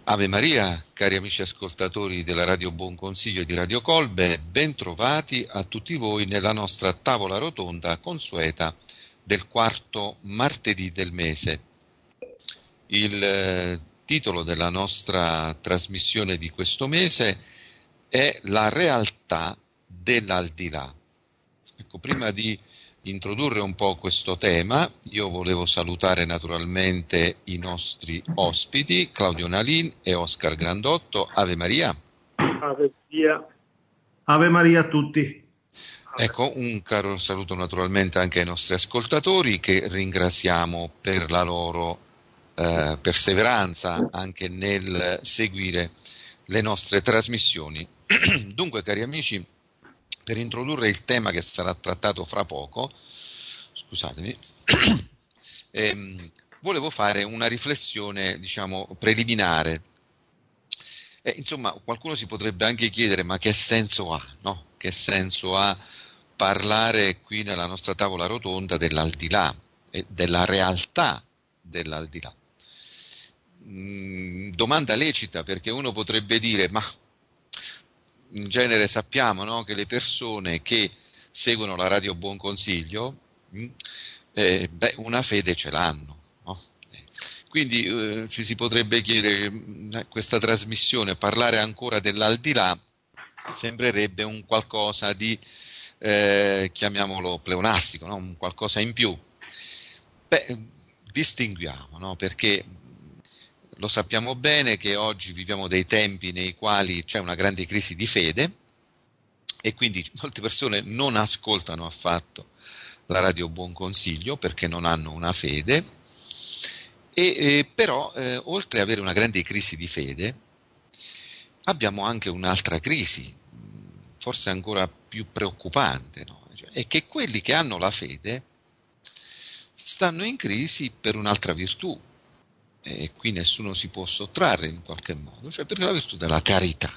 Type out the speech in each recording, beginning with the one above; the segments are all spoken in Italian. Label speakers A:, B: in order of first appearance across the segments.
A: Ave Maria, cari amici ascoltatori della Radio Buon Consiglio e di Radio Colbe, ben trovati a tutti voi nella nostra tavola rotonda consueta del quarto martedì del mese. Il titolo della nostra trasmissione di questo mese è La realtà dell'aldilà. Ecco, prima di introdurre un po' questo tema, io volevo salutare naturalmente i nostri ospiti, Claudio Nalin e Oscar Grandotto. Ave Maria.
B: Ave Maria.
C: Ave Maria a tutti.
A: Ecco, un caro saluto naturalmente anche ai nostri ascoltatori che ringraziamo per la loro perseveranza anche nel seguire le nostre trasmissioni. Dunque, cari amici, per introdurre il tema che sarà trattato fra poco, scusatemi, volevo fare una riflessione, preliminare. Insomma, qualcuno si potrebbe anche chiedere, ma che senso ha, no? Che senso ha parlare qui nella nostra tavola rotonda dell'aldilà e della realtà dell'aldilà? Domanda lecita, perché uno potrebbe dire, ma in genere sappiamo, no, che le persone che seguono la Radio Buon Consiglio una fede ce l'hanno, no? Quindi ci si potrebbe chiedere, questa trasmissione, parlare ancora dell'aldilà sembrerebbe un qualcosa di chiamiamolo pleonastico, no? Un qualcosa in più. Distinguiamo, no? Perché lo sappiamo bene che oggi viviamo dei tempi nei quali c'è una grande crisi di fede e quindi molte persone non ascoltano affatto la Radio Buon Consiglio perché non hanno una fede però oltre ad avere una grande crisi di fede abbiamo anche un'altra crisi, forse ancora più preoccupante, no? È che quelli che hanno la fede stanno in crisi per un'altra virtù. E qui nessuno si può sottrarre in qualche modo, cioè per la virtù della carità.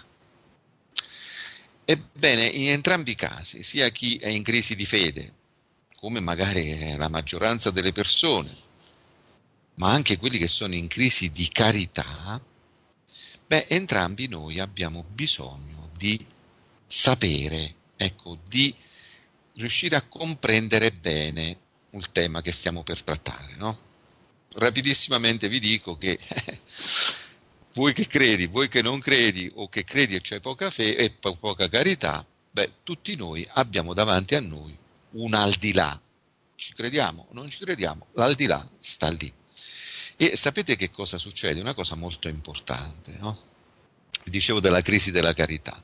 A: Ebbene, in entrambi i casi, sia chi è in crisi di fede, come magari è la maggioranza delle persone, ma anche quelli che sono in crisi di carità, entrambi noi abbiamo bisogno di sapere, di riuscire a comprendere bene il tema che stiamo per trattare, no? Rapidissimamente vi dico che voi che credi, voi che non credi, o che credi e c'è poca fede e poca carità, tutti noi abbiamo davanti a noi un aldilà. Ci crediamo o non ci crediamo, l'aldilà sta lì. E sapete che cosa succede? Una cosa molto importante, no? Vi dicevo della crisi della carità.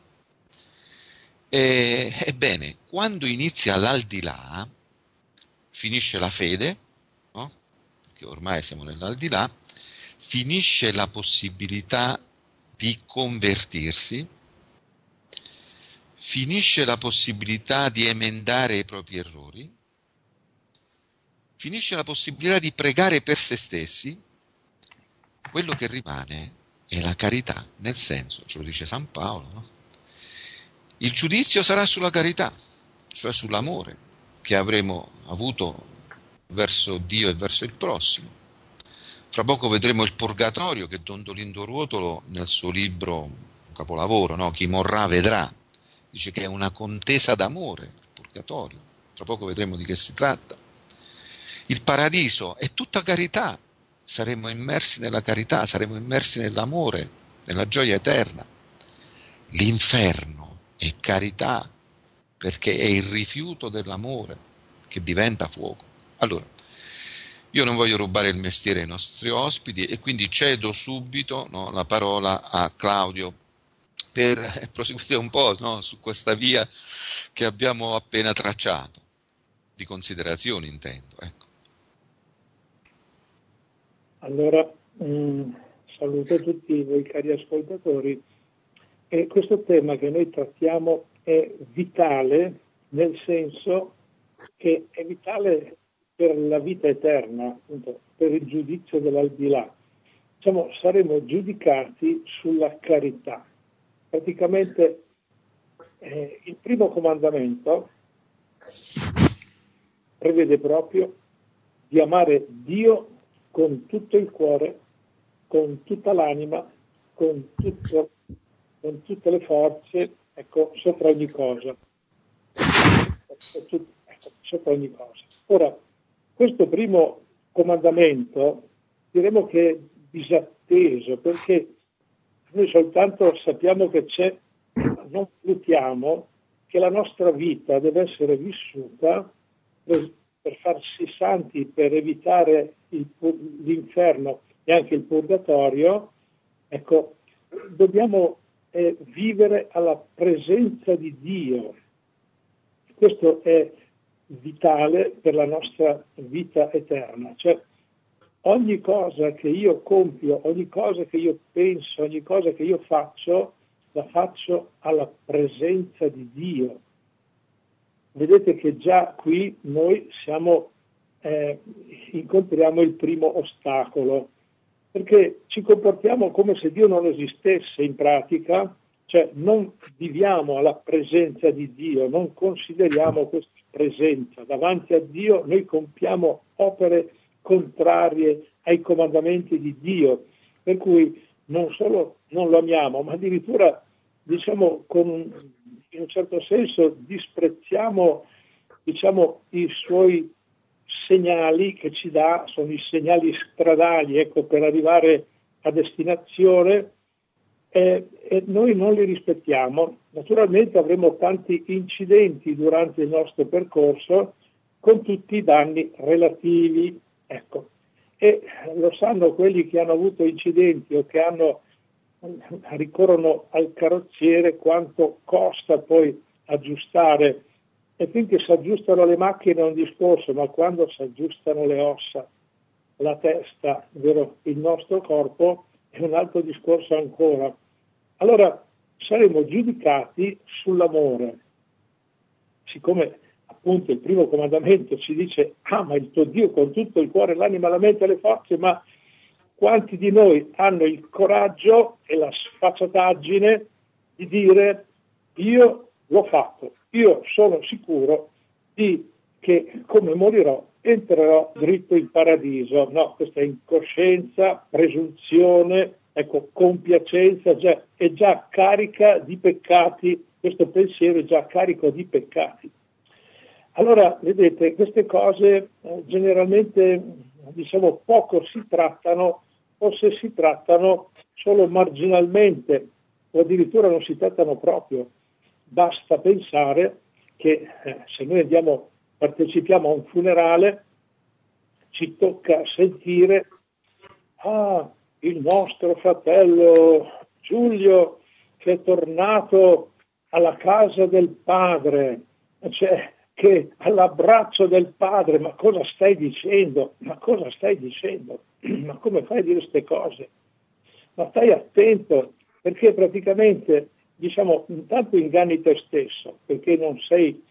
A: Ebbene, quando inizia l'aldilà, finisce la fede, no? Che ormai siamo nell'aldilà, finisce la possibilità di convertirsi, finisce la possibilità di emendare i propri errori, finisce la possibilità di pregare per se stessi, quello che rimane è la carità, nel senso, ce lo dice San Paolo, no? Il giudizio sarà sulla carità, cioè sull'amore che avremo avuto verso Dio e verso il prossimo. Fra poco vedremo il Purgatorio che Don Dolindo Ruotolo nel suo libro, un capolavoro, no? Chi morrà vedrà, dice che è una contesa d'amore, il Purgatorio. Fra poco vedremo di che si tratta. Il paradiso è tutta carità, saremo immersi nella carità, saremo immersi nell'amore, nella gioia eterna. L'inferno è carità, perché è il rifiuto dell'amore che diventa fuoco. Allora, io non voglio rubare il mestiere ai nostri ospiti e quindi cedo subito, no, la parola a Claudio per proseguire un po', no, su questa via che abbiamo appena tracciato, di considerazioni intendo. Ecco.
B: Allora, saluto tutti voi cari ascoltatori. E questo tema che noi trattiamo è vitale, nel senso che è vitale per la vita eterna, appunto, per il giudizio dell'aldilà. Saremo giudicati sulla carità. Praticamente il primo comandamento prevede proprio di amare Dio con tutto il cuore, con tutta l'anima, con tutte le forze, ecco, sopra ogni cosa. Sopra ogni cosa. Ora, questo primo comandamento diremo che è disatteso, perché noi soltanto sappiamo che c'è, non valutiamo che la nostra vita deve essere vissuta per farsi santi, per evitare l'inferno e anche il purgatorio. Ecco, dobbiamo vivere alla presenza di Dio. Questo è vitale per la nostra vita eterna. Cioè, ogni cosa che io compio, ogni cosa che io penso, ogni cosa che io faccio, la faccio alla presenza di Dio. Vedete che già qui noi incontriamo il primo ostacolo, perché ci comportiamo come se Dio non esistesse in pratica, cioè non viviamo alla presenza di Dio, non consideriamo questa presenza. Davanti a Dio noi compiamo opere contrarie ai comandamenti di Dio, per cui non solo non lo amiamo, ma addirittura, diciamo, in un certo senso disprezziamo, diciamo, i suoi segnali che ci dà, sono i segnali stradali, ecco, per arrivare a destinazione, e noi non li rispettiamo. Naturalmente avremo tanti incidenti durante il nostro percorso, con tutti i danni relativi, ecco. E lo sanno quelli che hanno avuto incidenti o che ricorrono al carrozziere, quanto costa poi aggiustare. E finché si aggiustano le macchine è un discorso, ma quando si aggiustano le ossa, la testa, ovvero il nostro corpo, è un altro discorso ancora. Allora saremo giudicati sull'amore. Siccome appunto il primo comandamento ci dice ama il tuo Dio con tutto il cuore, l'anima, la mente e le forze, ma quanti di noi hanno il coraggio e la sfacciataggine di dire io l'ho fatto, io sono sicuro che come morirò entrerò dritto in paradiso? No, questa è incoscienza, presunzione, ecco, compiacenza, è già carica di peccati, questo pensiero è già carico di peccati. Allora, vedete, queste cose generalmente, diciamo, poco si trattano, o se si trattano solo marginalmente, o addirittura non si trattano proprio. Basta pensare che se noi partecipiamo a un funerale, ci tocca sentire il nostro fratello Giulio che è tornato alla casa del padre, cioè che all'abbraccio del padre. Ma cosa stai dicendo? Ma cosa stai dicendo? Ma come fai a dire queste cose? Ma stai attento, perché praticamente, diciamo, intanto inganni te stesso, perché non sei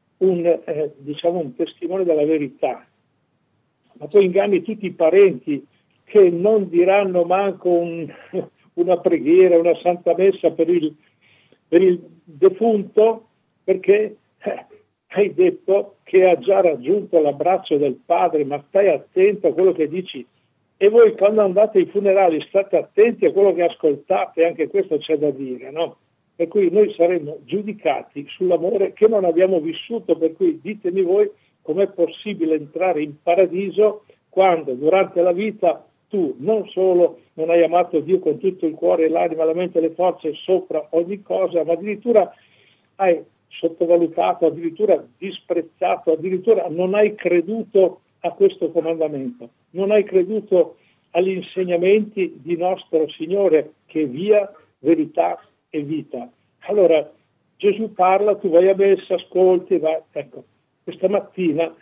B: un testimone della verità, ma poi inganni tutti i parenti che non diranno manco una preghiera, una santa messa per il defunto, perché hai detto che ha già raggiunto l'abbraccio del padre. Ma stai attento a quello che dici. E voi quando andate ai funerali state attenti a quello che ascoltate, anche questo c'è da dire, no? Per cui noi saremo giudicati sull'amore che non abbiamo vissuto, per cui ditemi voi com'è possibile entrare in paradiso quando durante la vita tu non solo non hai amato Dio con tutto il cuore, l'anima, la mente e le forze sopra ogni cosa, ma addirittura hai sottovalutato, addirittura disprezzato, addirittura non hai creduto a questo comandamento, non hai creduto agli insegnamenti di nostro Signore, che è via, verità e vita. Allora Gesù parla, tu vai a messa, ascolti, vai. Ecco, questa mattina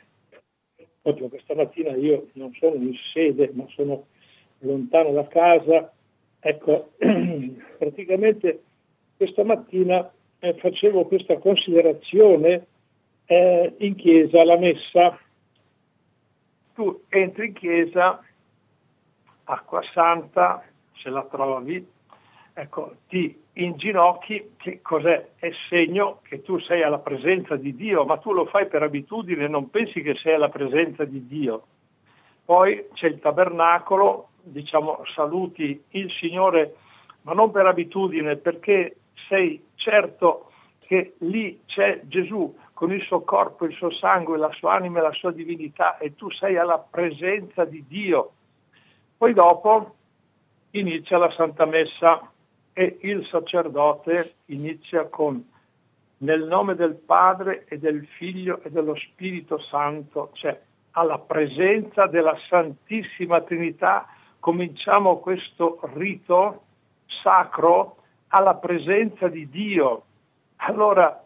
B: io non sono in sede, ma sono lontano da casa, ecco, praticamente questa mattina facevo questa considerazione in chiesa, alla messa. Tu entri in chiesa, acqua santa, se la trovi, ecco, ti inginocchi, che cos'è? È segno che tu sei alla presenza di Dio, ma tu lo fai per abitudine, non pensi che sei alla presenza di Dio. Poi c'è il tabernacolo, diciamo, saluti il Signore ma non per abitudine, perché sei certo che lì c'è Gesù con il suo corpo, il suo sangue, la sua anima e la sua divinità, e tu sei alla presenza di Dio. Poi dopo inizia la Santa Messa e il sacerdote inizia con: nel nome del Padre e del Figlio e dello Spirito Santo, cioè alla presenza della Santissima Trinità cominciamo questo rito sacro alla presenza di Dio. Allora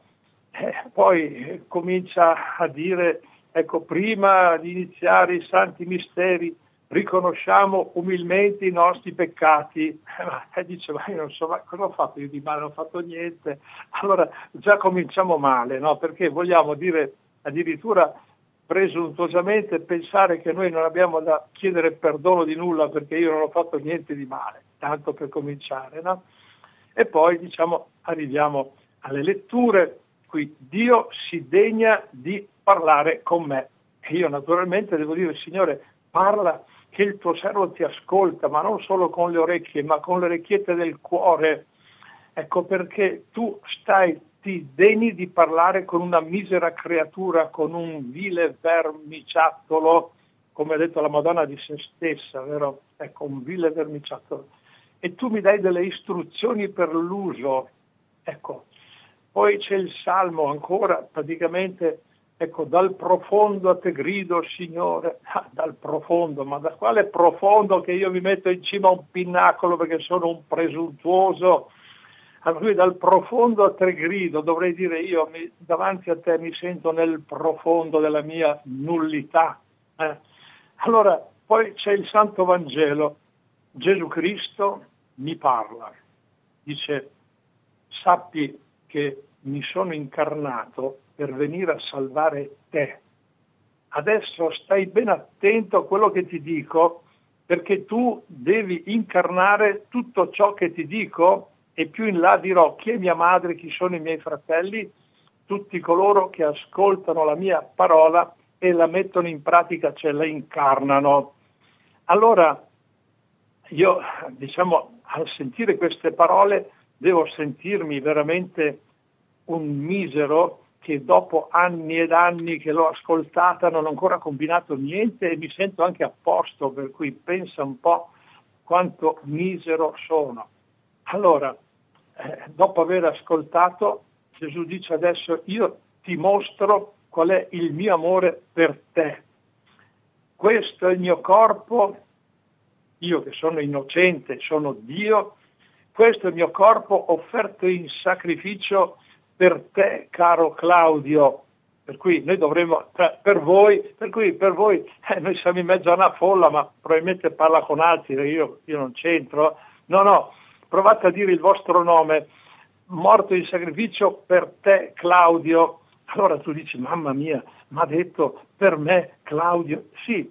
B: poi comincia a dire, ecco, prima di iniziare i santi misteri riconosciamo umilmente i nostri peccati. E dice, ma io non so, ma cosa ho fatto io di male? Non ho fatto niente. Allora già cominciamo male, no? Perché vogliamo dire addirittura presuntuosamente pensare che noi non abbiamo da chiedere perdono di nulla perché io non ho fatto niente di male, tanto per cominciare, no? E poi arriviamo alle letture. Qui Dio si degna di parlare con me. E io naturalmente devo dire: Signore, parla, che il tuo servo ti ascolta, ma non solo con le orecchie, ma con le orecchiette del cuore. Ecco perché tu ti degni di parlare con una misera creatura, con un vile vermiciattolo, come ha detto la Madonna di se stessa, vero? Ecco, un vile vermiciattolo. E tu mi dai delle istruzioni per l'uso. Ecco. Poi c'è il Salmo ancora, praticamente, ecco, dal profondo a te grido, Signore. Dal profondo, ma da quale profondo che io mi metto in cima a un pinnacolo perché sono un presuntuoso? Allora, dal profondo a te grido, dovrei dire io, davanti a te mi sento nel profondo della mia nullità. Allora, poi c'è il Santo Vangelo. Gesù Cristo mi parla, dice: sappi che mi sono incarnato per venire a salvare te. Adesso stai ben attento a quello che ti dico, perché tu devi incarnare tutto ciò che ti dico, e più in là dirò chi è mia madre, chi sono i miei fratelli, tutti coloro che ascoltano la mia parola e la mettono in pratica, cioè la incarnano. Allora, io, al sentire queste parole devo sentirmi veramente un misero che dopo anni ed anni che l'ho ascoltata non ho ancora combinato niente e mi sento anche a posto, per cui pensa un po' quanto misero sono. Allora, dopo aver ascoltato, Gesù dice: adesso io ti mostro qual è il mio amore per te. Questo è il mio corpo, io che sono innocente, sono Dio, questo è il mio corpo offerto in sacrificio per te, caro Claudio. Per cui noi dovremmo, per voi, noi siamo in mezzo a una folla, ma probabilmente parla con altri, io non c'entro. No, provate a dire il vostro nome, morto in sacrificio per te, Claudio. Allora tu dici: mamma mia, mi ha detto per me, Claudio. Sì,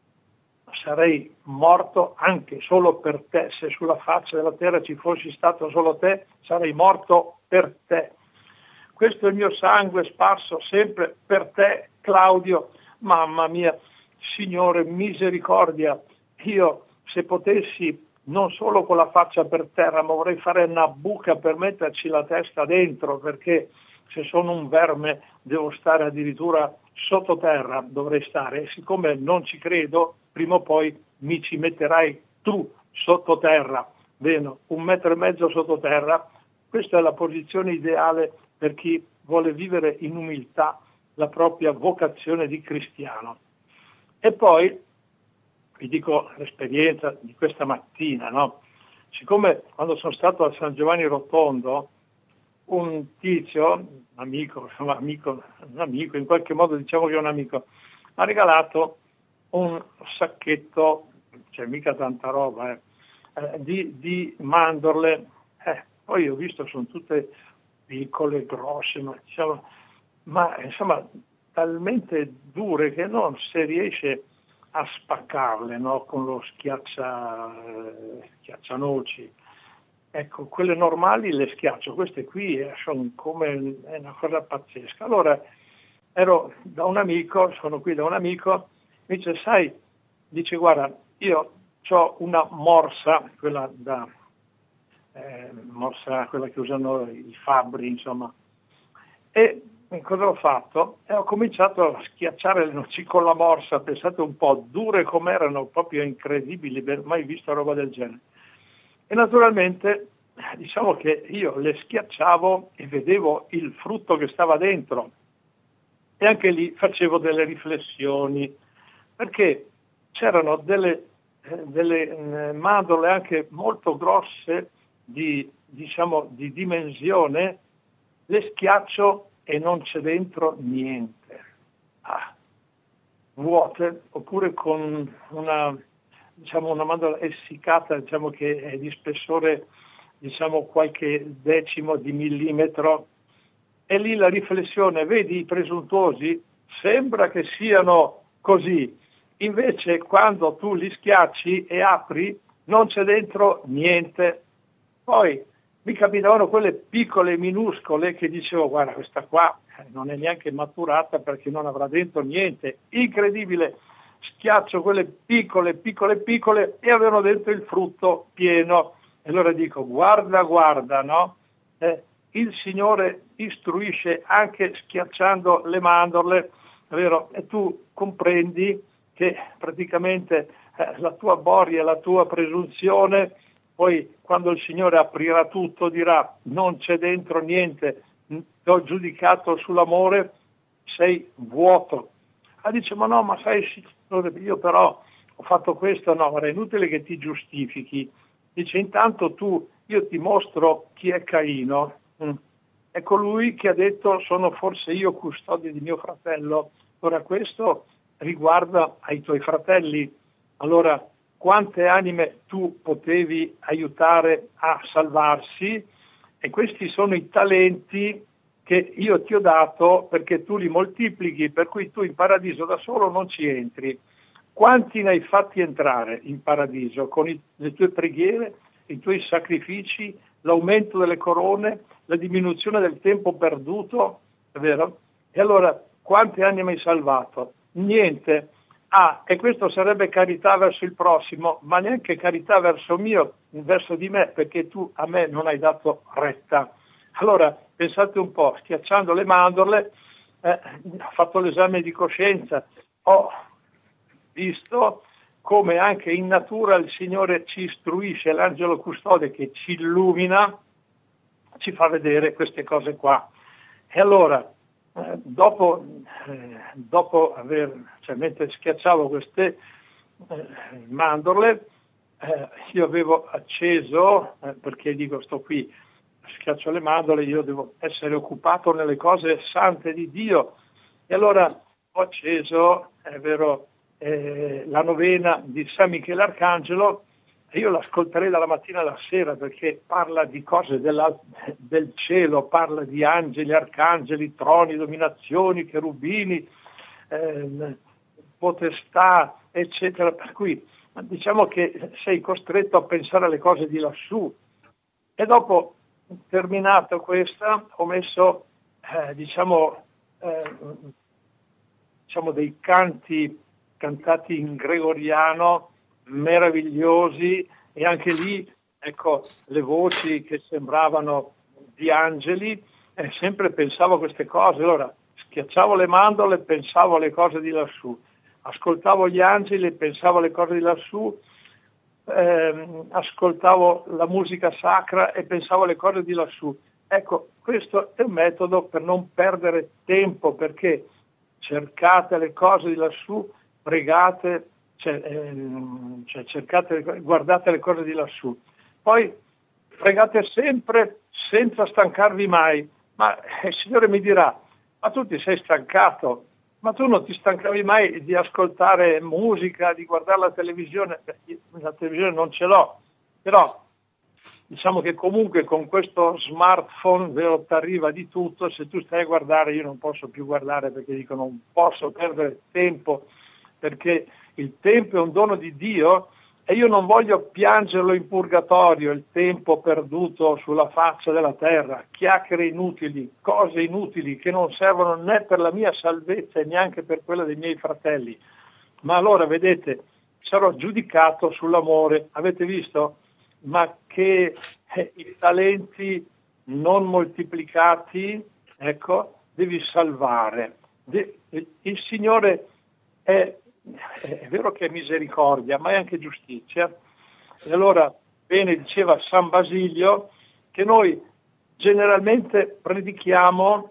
B: sarei morto anche solo per te. Se sulla faccia della terra ci fossi stato solo te, sarei morto per te. Questo è il mio sangue sparso sempre per te, Claudio. Mamma mia, Signore, misericordia. Io, se potessi, non solo con la faccia per terra, ma vorrei fare una buca per metterci la testa dentro, perché se sono un verme devo stare addirittura sottoterra, dovrei stare. E siccome non ci credo, prima o poi mi ci metterai tu sottoterra. Bene, 1,5 metri sottoterra. Questa è la posizione ideale per chi vuole vivere in umiltà la propria vocazione di cristiano. E poi vi dico l'esperienza di questa mattina, no? Siccome quando sono stato a San Giovanni Rotondo, un tizio, un amico, in qualche modo diciamo che è un amico, mi ha regalato un sacchetto, cioè mica tanta roba, di mandorle. Poi ho visto sono tutte piccole, grosse, ma insomma talmente dure che non si riesce a spaccarle, no? Con lo schiaccianoci. Ecco, quelle normali le schiaccio, queste qui sono come, è una cosa pazzesca. Allora sono qui da un amico, mi dice: sai, dice, guarda, io ho una morsa, quella morsa quella che usano i fabbri, insomma. E cosa ho fatto? Ho cominciato a schiacciare le noci con la morsa, pensate un po', dure come erano, proprio incredibili, mai visto roba del genere. E naturalmente diciamo che io le schiacciavo e vedevo il frutto che stava dentro, e anche lì facevo delle riflessioni, perché c'erano delle mandorle anche molto grosse di dimensione, le schiaccio e non c'è dentro niente, vuote, oppure con una mandorla essiccata, che è di spessore qualche decimo di millimetro. E lì la riflessione, vedi i presuntuosi, sembra che siano così, invece quando tu li schiacci e apri non c'è dentro niente. Poi mi capitavano quelle piccole, minuscole, che dicevo, guarda, questa qua non è neanche maturata perché non avrà dentro niente. Incredibile, schiaccio quelle piccole e avevano dentro il frutto pieno. E allora dico, guarda, no? Il Signore istruisce anche schiacciando le mandorle, è vero? E tu comprendi che praticamente la tua boria, la tua presunzione, poi quando il Signore aprirà tutto dirà non c'è dentro niente, ti ho giudicato sull'amore, sei vuoto. Dice, ma sai Signore, io però ho fatto questo, no, è inutile che ti giustifichi. Dice, intanto io ti mostro chi è Caino. È colui che ha detto sono forse io custode di mio fratello. Ora questo riguarda ai tuoi fratelli. Allora quante anime tu potevi aiutare a salvarsi? E questi sono i talenti che io ti ho dato perché tu li moltiplichi, per cui tu in paradiso da solo non ci entri. Quanti ne hai fatti entrare in paradiso con le tue preghiere, i tuoi sacrifici, l'aumento delle corone, la diminuzione del tempo perduto, è vero? E allora quante anime hai salvato? Niente. E questo sarebbe carità verso il prossimo, ma neanche carità verso di me, perché tu a me non hai dato retta. Allora pensate un po', schiacciando le mandorle, ho fatto l'esame di coscienza, ho visto come anche in natura il Signore ci istruisce, l'angelo custode che ci illumina, ci fa vedere queste cose qua. E allora, dopo mentre schiacciavo queste mandorle, io avevo acceso, perché dico sto qui, schiaccio le mandorle, io devo essere occupato nelle cose sante di Dio. E allora ho acceso, è vero, la novena di San Michele Arcangelo, e io l'ascolterei dalla mattina alla sera perché parla di cose del cielo, parla di angeli, arcangeli, troni, dominazioni, cherubini, potestà, eccetera. Per cui diciamo che sei costretto a pensare alle cose di lassù. E dopo, terminato questa, ho messo dei canti cantati in gregoriano meravigliosi, e anche lì ecco le voci che sembravano di angeli, e sempre pensavo a queste cose. Allora schiacciavo le mandorle e pensavo alle cose di lassù, ascoltavo gli angeli e pensavo alle cose di lassù, ascoltavo la musica sacra e pensavo alle cose di lassù. Ecco, questo è un metodo per non perdere tempo, perché cercate le cose di lassù, pregate, guardate le cose di lassù, poi pregate sempre senza stancarvi mai. Ma il Signore mi dirà, ma tu ti sei stancato? Ma tu non ti stancavi mai di ascoltare musica, di guardare la televisione? La televisione non ce l'ho, però diciamo che comunque con questo smartphone ti arriva di tutto. Se tu stai a guardare, io non posso più guardare perché dico non posso perdere tempo, perché il tempo è un dono di Dio e io non voglio piangerlo in purgatorio, il tempo perduto sulla faccia della terra, chiacchiere inutili, cose inutili che non servono né per la mia salvezza e neanche per quella dei miei fratelli. Ma allora vedete, sarò giudicato sull'amore. Avete visto? Ma che i talenti non moltiplicati, ecco, devi salvare. Il Signore è vero che è misericordia, ma è anche giustizia. E allora, bene diceva San Basilio, che noi generalmente predichiamo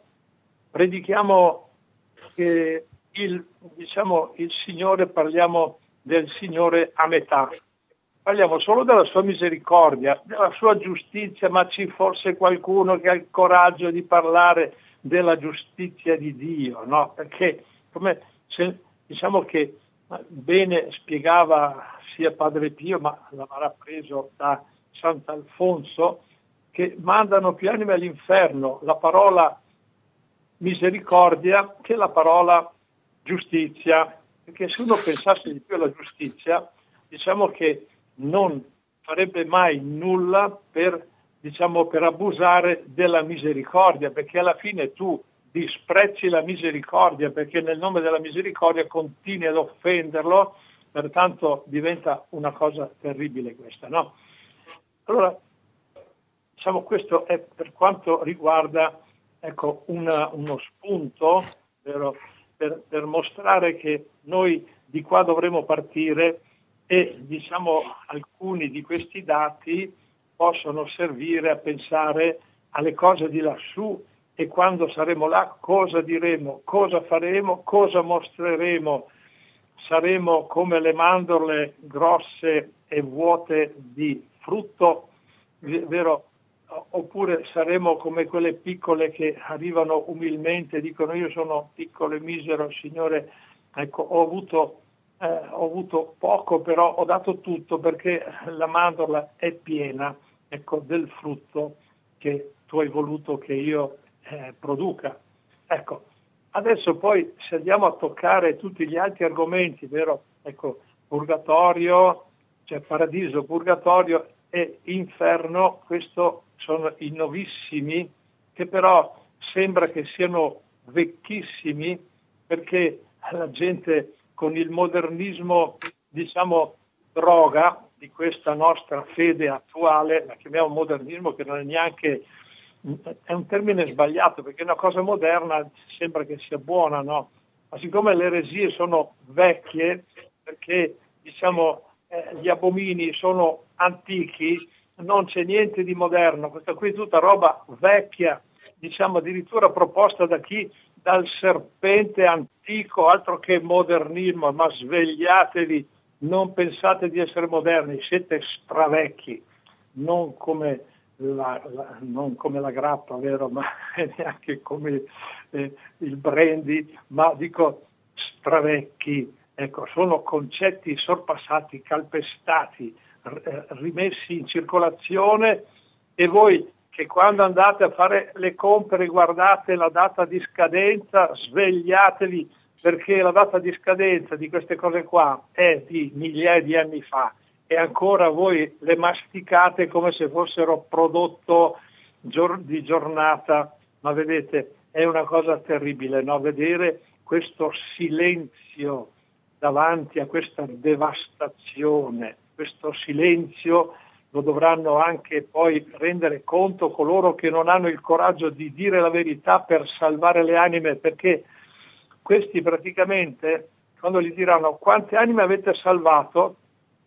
B: che il Signore, parliamo del Signore a metà. Parliamo solo della sua misericordia, della sua giustizia, ma ci fosse qualcuno che ha il coraggio di parlare della giustizia di Dio, no? Perché diciamo che bene spiegava sia Padre Pio, ma l'avrà preso da Sant'Alfonso, che mandano più anime all'inferno la parola misericordia che la parola giustizia, perché se uno pensasse di più alla giustizia, diciamo che non farebbe mai nulla per abusare della misericordia, perché alla fine tu disprezzi la misericordia, perché nel nome della misericordia continui ad offenderlo, pertanto diventa una cosa terribile questa, no? Allora, questo è per quanto riguarda, ecco, uno spunto, vero, per mostrare che noi di qua dovremo partire e alcuni di questi dati possono servire a pensare alle cose di lassù e quando saremo là cosa diremo, cosa faremo, cosa mostreremo. Saremo come le mandorle grosse e vuote di frutto, vero? Oppure saremo come quelle piccole che arrivano umilmente e dicono io sono piccolo e misero, Signore, ecco, ho avuto poco, però ho dato tutto perché la mandorla è piena, ecco, del frutto che tu hai voluto che io produca. Ecco, adesso poi se andiamo a toccare tutti gli altri argomenti, vero? Ecco, purgatorio, cioè paradiso, purgatorio e inferno, questo sono i nuovissimi, che però sembra che siano vecchissimi, perché la gente con il modernismo, droga di questa nostra fede attuale, la chiamiamo modernismo, che non è neanche, è un termine sbagliato, perché una cosa moderna sembra che sia buona, no? Ma siccome le eresie sono vecchie, perché gli abomini sono antichi, non c'è niente di moderno, questa qui è tutta roba vecchia, addirittura proposta da chi? Dal serpente antico, altro che modernismo, ma svegliatevi, non pensate di essere moderni, siete stravecchi, non come la grappa, vero, ma neanche come il brandy, ma dico stravecchi, ecco, sono concetti sorpassati, calpestati, rimessi in circolazione, e voi che quando andate a fare le compere guardate la data di scadenza, svegliatevi, perché la data di scadenza di queste cose qua è di migliaia di anni fa e ancora voi le masticate come se fossero prodotto di giornata, ma vedete, è una cosa terribile, no? Vedere questo silenzio davanti a questa devastazione, questo silenzio lo dovranno anche poi rendere conto coloro che non hanno il coraggio di dire la verità per salvare le anime, perché questi praticamente, quando gli diranno quante anime avete salvato,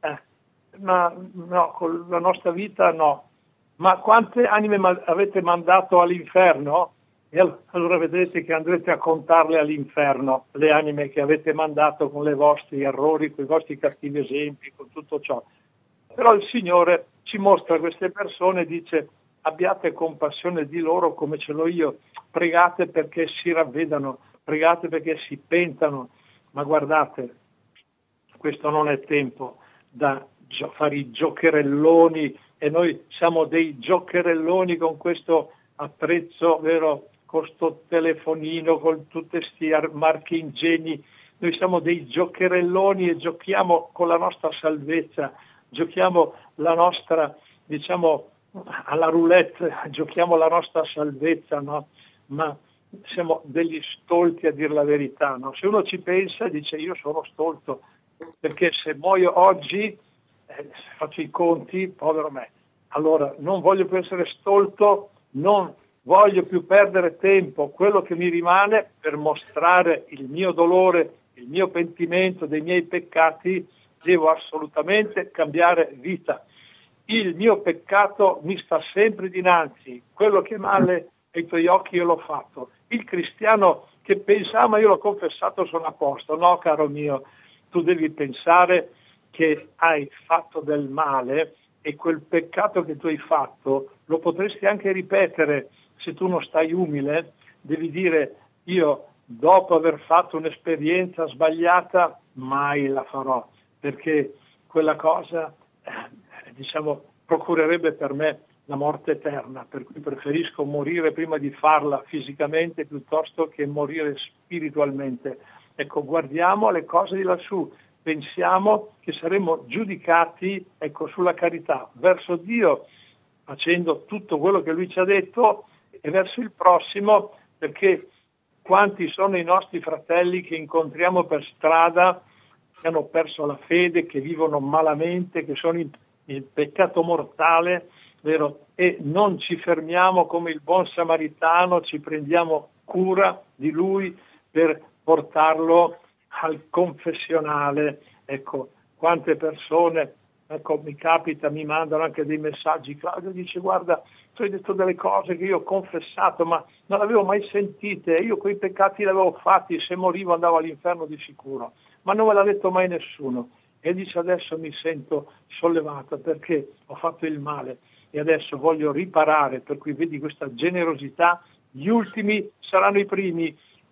B: ma no, con la nostra vita no, ma quante anime avete mandato all'inferno? E allora vedrete che andrete a contarle all'inferno, le anime che avete mandato con i vostri errori, con i vostri cattivi esempi, con tutto ciò. Però il Signore ci mostra queste persone e dice abbiate compassione di loro come ce l'ho io, pregate perché si ravvedano, pregate perché si pentano, ma guardate, questo non è tempo da fare i giocherelloni, e noi siamo dei giocherelloni con questo attrezzo, vero, con sto telefonino, con tutti questi marchi ingegni, noi siamo dei giocherelloni e giochiamo con la nostra salvezza, giochiamo la nostra, alla roulette, giochiamo la nostra salvezza, no? Ma siamo degli stolti a dire la verità, no? Se uno ci pensa dice io sono stolto, perché se muoio oggi, faccio i conti, povero me, allora non voglio più essere stolto, non voglio più perdere tempo, quello che mi rimane per mostrare il mio dolore, il mio pentimento dei miei peccati, devo assolutamente cambiare vita. Il mio peccato mi sta sempre dinanzi, quello che è male ai tuoi occhi io l'ho fatto. Il cristiano che pensa, ma io l'ho confessato, sono a posto. No, caro mio, tu devi pensare che hai fatto del male e quel peccato che tu hai fatto lo potresti anche ripetere. Se tu non stai umile, devi dire, io dopo aver fatto un'esperienza sbagliata mai la farò, perché quella cosa procurerebbe per me la morte eterna, per cui preferisco morire prima di farla fisicamente piuttosto che morire spiritualmente. Ecco, guardiamo le cose di lassù, pensiamo che saremo giudicati, sulla carità verso Dio, facendo tutto quello che Lui ci ha detto, e verso il prossimo, perché quanti sono i nostri fratelli che incontriamo per strada, che hanno perso la fede, che vivono malamente, che sono in peccato mortale, vero? E non ci fermiamo come il buon samaritano, ci prendiamo cura di lui per portarlo al confessionale. Ecco, quante persone, mi capita, mi mandano anche dei messaggi. Claudio dice, guarda, tu hai detto delle cose che io ho confessato, ma non le avevo mai sentite, io quei peccati li avevo fatti, se morivo andavo all'inferno di sicuro, ma non me l'ha detto mai nessuno. E dice, adesso mi sento sollevato perché ho fatto il male e adesso voglio riparare, per cui vedi questa generosità. Gli ultimi saranno i primi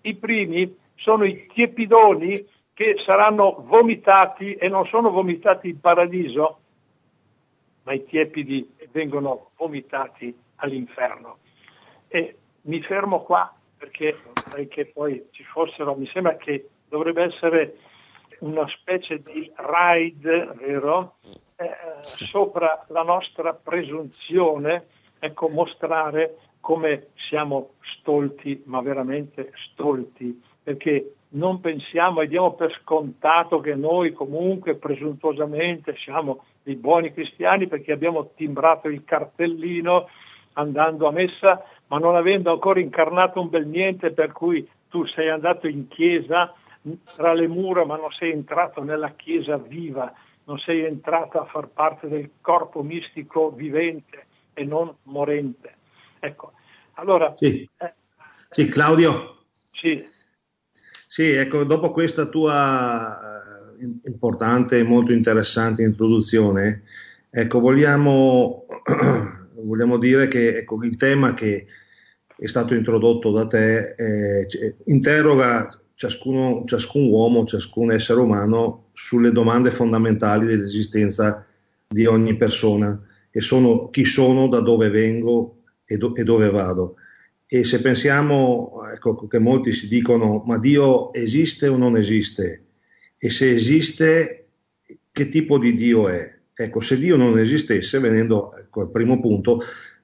B: sono i tiepidoni che saranno vomitati, e non sono vomitati in paradiso, ma i tiepidi vengono vomitati all'inferno. E mi fermo qua perché vorrei che poi ci fossero, mi sembra che dovrebbe essere una specie di raid, vero? Sopra la nostra presunzione, mostrare come siamo stolti, ma veramente stolti, perché non pensiamo e diamo per scontato che noi comunque presuntuosamente siamo dei buoni cristiani perché abbiamo timbrato il cartellino andando a messa, ma non avendo ancora incarnato un bel niente, per cui tu sei andato in chiesa tra le mura ma non sei entrato nella chiesa viva, non sei entrato a far parte del corpo mistico vivente e non morente. Ecco, allora...
C: Sì, Claudio.
B: Sì.
C: Sì, ecco, dopo questa tua importante e molto interessante introduzione, ecco, vogliamo dire che il tema che è stato introdotto da te interroga ciascun uomo, ciascun essere umano sulle domande fondamentali dell'esistenza di ogni persona, che sono chi sono, da dove vengo e dove vado. E se pensiamo, che molti si dicono, ma Dio esiste o non esiste? E se esiste, che tipo di Dio è? Ecco, se Dio non esistesse, venendo al primo punto,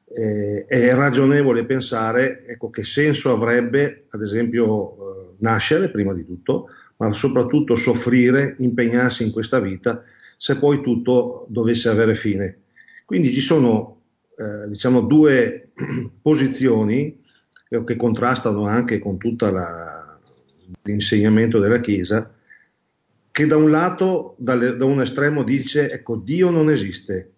C: è ragionevole pensare, che senso avrebbe, ad esempio, nascere prima di tutto, ma soprattutto soffrire, impegnarsi in questa vita, se poi tutto dovesse avere fine. Quindi ci sono, due posizioni che contrastano anche con tutto l'insegnamento della Chiesa, che da un lato, da un estremo dice, Dio non esiste,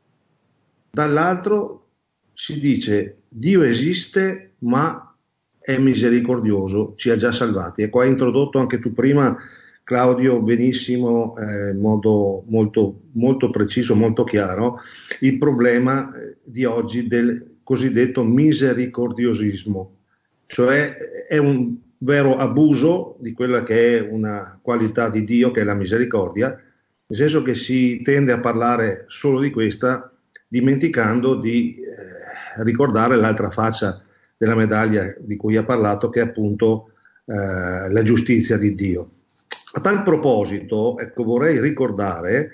C: dall'altro si dice Dio esiste ma è misericordioso, ci ha già salvati. E qua hai introdotto anche tu prima, Claudio, benissimo, in modo molto, molto preciso, molto chiaro, il problema di oggi del cosiddetto misericordiosismo, cioè è un vero abuso di quella che è una qualità di Dio, che è la misericordia, nel senso che si tende a parlare solo di questa, dimenticando di ricordare l'altra faccia della medaglia di cui ha parlato, che è appunto la giustizia di Dio. A tal proposito, vorrei ricordare,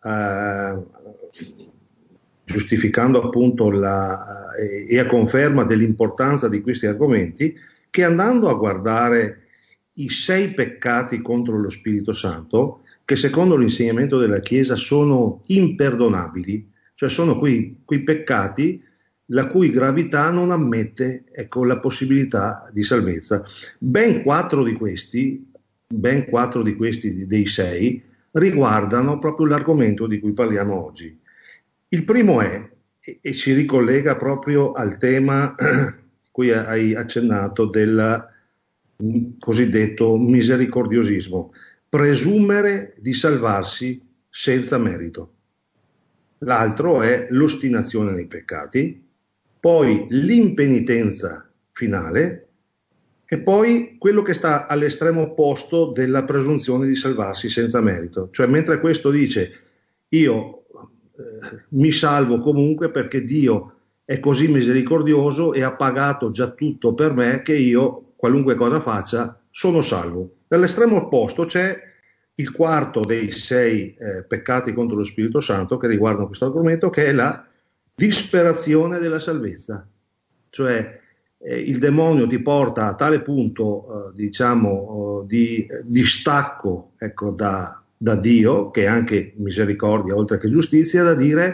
C: giustificando appunto e a conferma dell'importanza di questi argomenti, che andando a guardare i 6 peccati contro lo Spirito Santo, che secondo l'insegnamento della Chiesa sono imperdonabili, cioè sono quei peccati la cui gravità non ammette, ecco, la possibilità di salvezza. Ben quattro di questi dei 6 riguardano proprio l'argomento di cui parliamo oggi. Il primo è, e si ricollega proprio al tema cui hai accennato, del cosiddetto misericordiosismo, presumere di salvarsi senza merito. L'altro è l'ostinazione nei peccati, poi l'impenitenza finale e poi quello che sta all'estremo opposto della presunzione di salvarsi senza merito. Cioè, mentre questo dice io mi salvo comunque perché Dio è così misericordioso e ha pagato già tutto per me che io, qualunque cosa faccia, sono salvo. Dall'estremo opposto c'è il quarto dei 6 peccati contro lo Spirito Santo che riguardano questo argomento, che è la disperazione della salvezza. Cioè il demonio ti porta a tale punto di distacco, ecco, da Dio, che è anche misericordia oltre che giustizia, da dire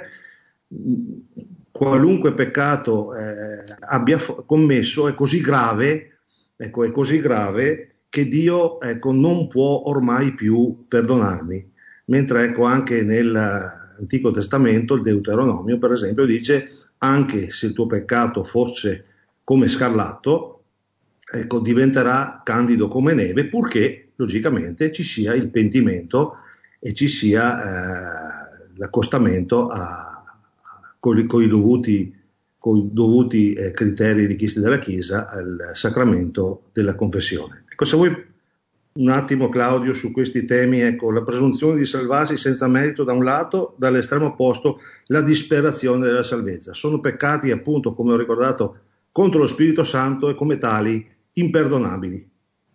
C: qualunque peccato abbia commesso è così grave, ecco, è così grave che Dio, ecco, non può ormai più perdonarmi. Mentre, ecco, anche nell'Antico Testamento, il Deuteronomio, per esempio, dice anche se il tuo peccato fosse come scarlatto, ecco, diventerà candido come neve, purché logicamente ci sia il pentimento e ci sia l'accostamento con i dovuti criteri richiesti dalla Chiesa al sacramento della confessione. Ecco, se vuoi un attimo, Claudio, su questi temi, ecco, la presunzione di salvarsi senza merito da un lato, dall'estremo opposto la disperazione della salvezza. Sono peccati, appunto, come ho ricordato, contro lo Spirito Santo e come tali imperdonabili.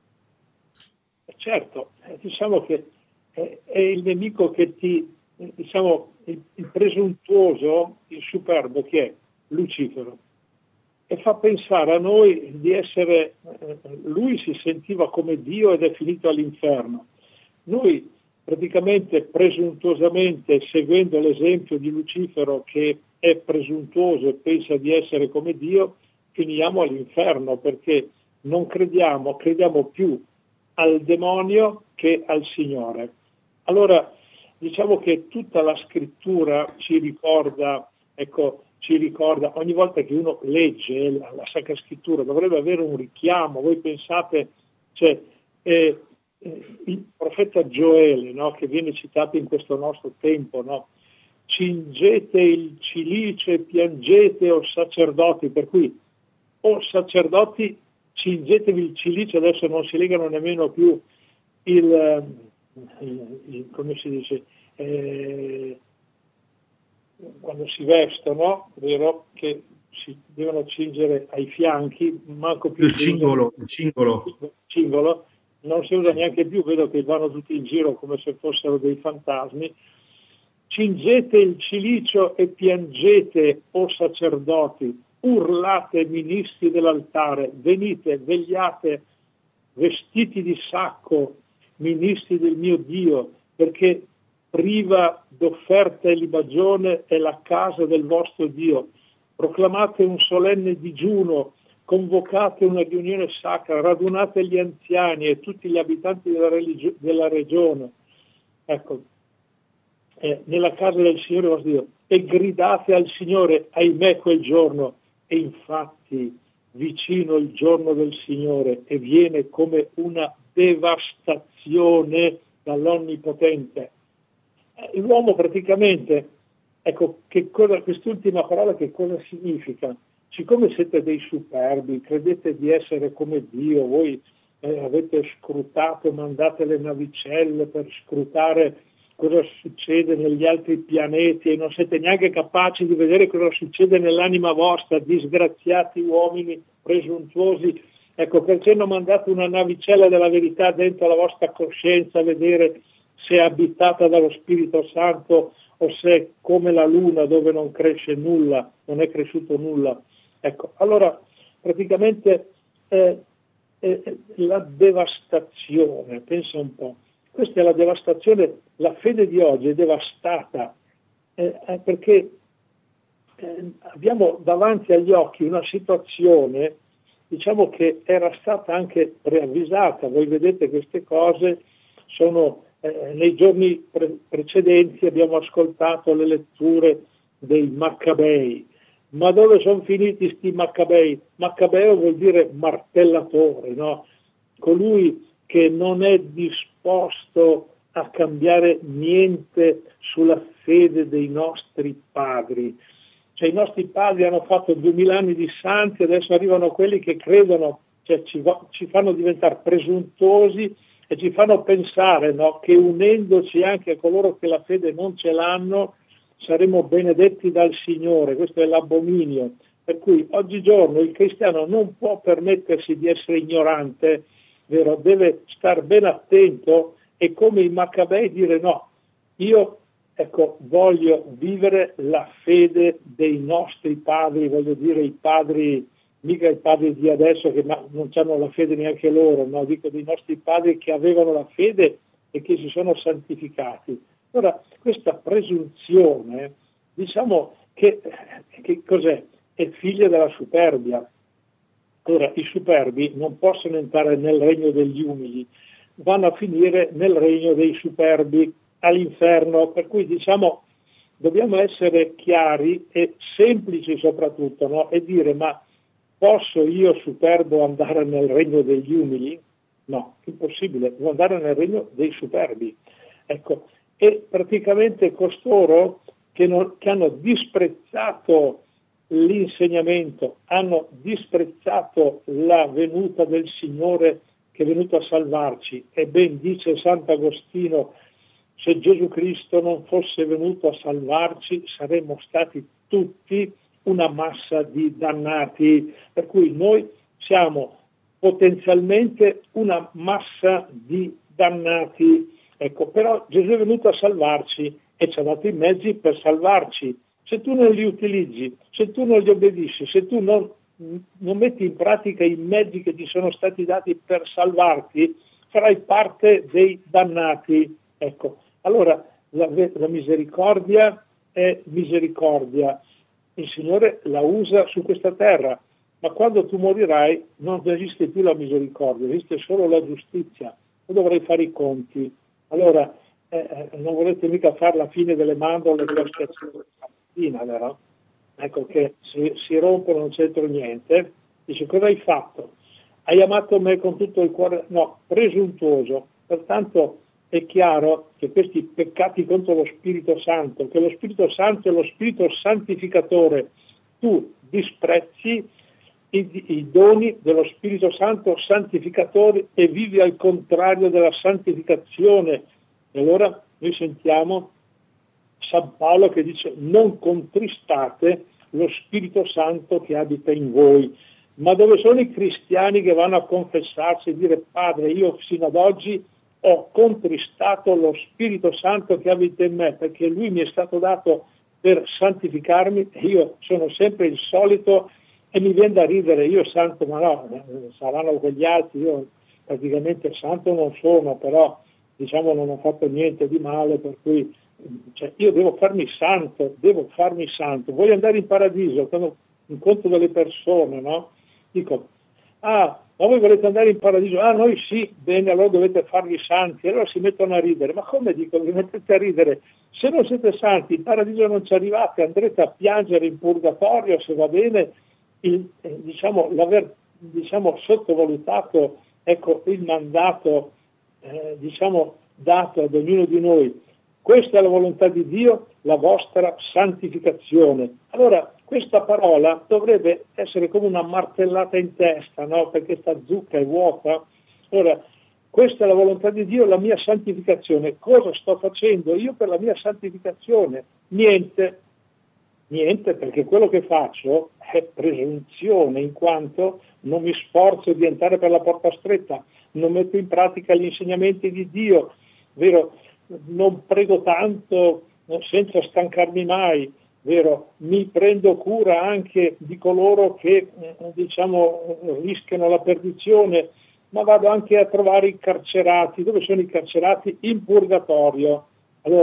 B: Certo, diciamo che è il nemico che il presuntuoso, il superbo, che è Lucifero, e fa pensare a noi di essere, lui si sentiva come Dio ed è finito all'inferno. Noi praticamente presuntuosamente, seguendo l'esempio di Lucifero che è presuntuoso e pensa di essere come Dio, finiamo all'inferno perché non crediamo più al demonio che al Signore. Allora diciamo che tutta la scrittura ci ricorda, ogni volta che uno legge la Sacra Scrittura dovrebbe avere un richiamo. Voi pensate, il profeta Gioele, no, che viene citato in questo nostro tempo, no? Cingete il cilice e piangete, o sacerdoti, per cui o sacerdoti cingetevi il cilice, adesso non si legano nemmeno più come si dice, quando si vestono, vero, che si devono cingere ai fianchi, manco più
C: il cingolo,
B: non si usa neanche più, vedo che vanno tutti in giro come se fossero dei fantasmi. Cingete il cilicio e piangete, o sacerdoti, urlate ministri dell'altare, venite, vegliate, vestiti di sacco, ministri del mio Dio, perché priva d'offerta e libagione è la casa del vostro Dio. Proclamate un solenne digiuno, convocate una riunione sacra, radunate gli anziani e tutti gli abitanti della regione, ecco, nella casa del Signore vostro Dio, e gridate al Signore, ahimè quel giorno, e infatti vicino il giorno del Signore e viene come una devastazione dall'Onnipotente. L'uomo praticamente, ecco, quest'ultima parola che cosa significa? Siccome siete dei superbi, credete di essere come Dio, voi avete scrutato, mandate le navicelle per scrutare cosa succede negli altri pianeti e non siete neanche capaci di vedere cosa succede nell'anima vostra, disgraziati uomini presuntuosi. Ecco, perché non mandate una navicella della verità dentro la vostra coscienza a vedere se è abitata dallo Spirito Santo o se è come la luna dove non cresce nulla, non è cresciuto nulla. Ecco, allora praticamente la devastazione, pensa un po', questa è la devastazione, la fede di oggi è devastata perché abbiamo davanti agli occhi una situazione, diciamo, che era stata anche preavvisata. Voi vedete, queste cose sono nei giorni precedenti abbiamo ascoltato le letture dei Maccabei. Ma dove sono finiti sti Maccabei? Maccabeo vuol dire martellatore, no? Colui che non è disposto a cambiare niente sulla fede dei nostri padri. Cioè, i nostri padri hanno fatto 2000 anni di santi, adesso arrivano quelli che credono, cioè ci fanno diventare presuntuosi e ci fanno pensare, no, che unendoci anche a coloro che la fede non ce l'hanno saremo benedetti dal Signore. Questo è l'abominio. Per cui oggigiorno il cristiano non può permettersi di essere ignorante, vero? Deve star ben attento e, come i Maccabei, dire no, io voglio vivere la fede dei nostri padri, voglio dire i padri, mica i padri di adesso che non hanno la fede neanche loro, no? Dico dei nostri padri che avevano la fede e che si sono santificati. Ora, questa presunzione, diciamo che cos'è? È figlia della superbia. Ora, i superbi non possono entrare nel regno degli umili, vanno a finire nel regno dei superbi, all'inferno. Per cui, diciamo, dobbiamo essere chiari e semplici soprattutto, no? E dire, ma posso io superbo andare nel regno degli umili? No, impossibile, devo andare nel regno dei superbi. Ecco, e praticamente costoro che hanno disprezzato l'insegnamento, hanno disprezzato la venuta del Signore che è venuto a salvarci. E ben dice Sant'Agostino, se Gesù Cristo non fosse venuto a salvarci saremmo stati tutti una massa di dannati, per cui noi siamo potenzialmente una massa di dannati. Ecco, però Gesù è venuto a salvarci e ci ha dato i mezzi per salvarci. Se tu non li utilizzi, se tu non li obbedisci, se tu non metti in pratica i mezzi che ti sono stati dati per salvarti, farai parte dei dannati. Ecco, allora la misericordia è misericordia. Il Signore la usa su questa terra, ma quando tu morirai non esiste più la misericordia, esiste solo la giustizia. Tu dovrai fare i conti. Allora, non volete mica fare la fine delle mandorle con la schiacciatina, vero? Ecco che si rompono, non c'entro niente. Dice, cosa hai fatto? Hai amato me con tutto il cuore? No, presuntuoso. Pertanto è chiaro che questi peccati contro lo Spirito Santo, che lo Spirito Santo è lo Spirito santificatore, tu disprezzi i doni dello Spirito Santo santificatore e vivi al contrario della santificazione. E allora noi sentiamo San Paolo che dice: non contristate lo Spirito Santo che abita in voi. Ma dove sono i cristiani che vanno a confessarsi e dire: Padre, io sino ad oggi ho contristato lo Spirito Santo che abita in me, perché lui mi è stato dato per santificarmi, e io sono sempre il solito, e mi viene da ridere, io santo, ma no, saranno quegli altri, io praticamente santo non sono, però diciamo non ho fatto niente di male, per cui io devo farmi santo, voglio andare in paradiso. Quando incontro delle persone, no? Dico: ma voi volete andare in paradiso? Noi sì, bene, allora dovete farvi santi. E allora si mettono a ridere. Ma come, dico, vi mettete a ridere? Se non siete santi, in paradiso non ci arrivate, andrete a piangere in purgatorio, se va bene, l'aver sottovalutato, ecco, il mandato dato ad ognuno di noi. Questa è la volontà di Dio, la vostra santificazione. Allora, questa parola dovrebbe essere come una martellata in testa, no? Perché sta zucca è vuota. Ora, questa è la volontà di Dio, la mia santificazione. Cosa sto facendo io per la mia santificazione? Niente, perché quello che faccio è presunzione, in quanto non mi sforzo di entrare per la porta stretta, non metto in pratica gli insegnamenti di Dio, vero? Non prego tanto senza stancarmi mai, vero? Mi prendo cura anche di coloro che rischiano la perdizione, ma vado anche a trovare i carcerati. Dove sono i carcerati? In purgatorio. Allora,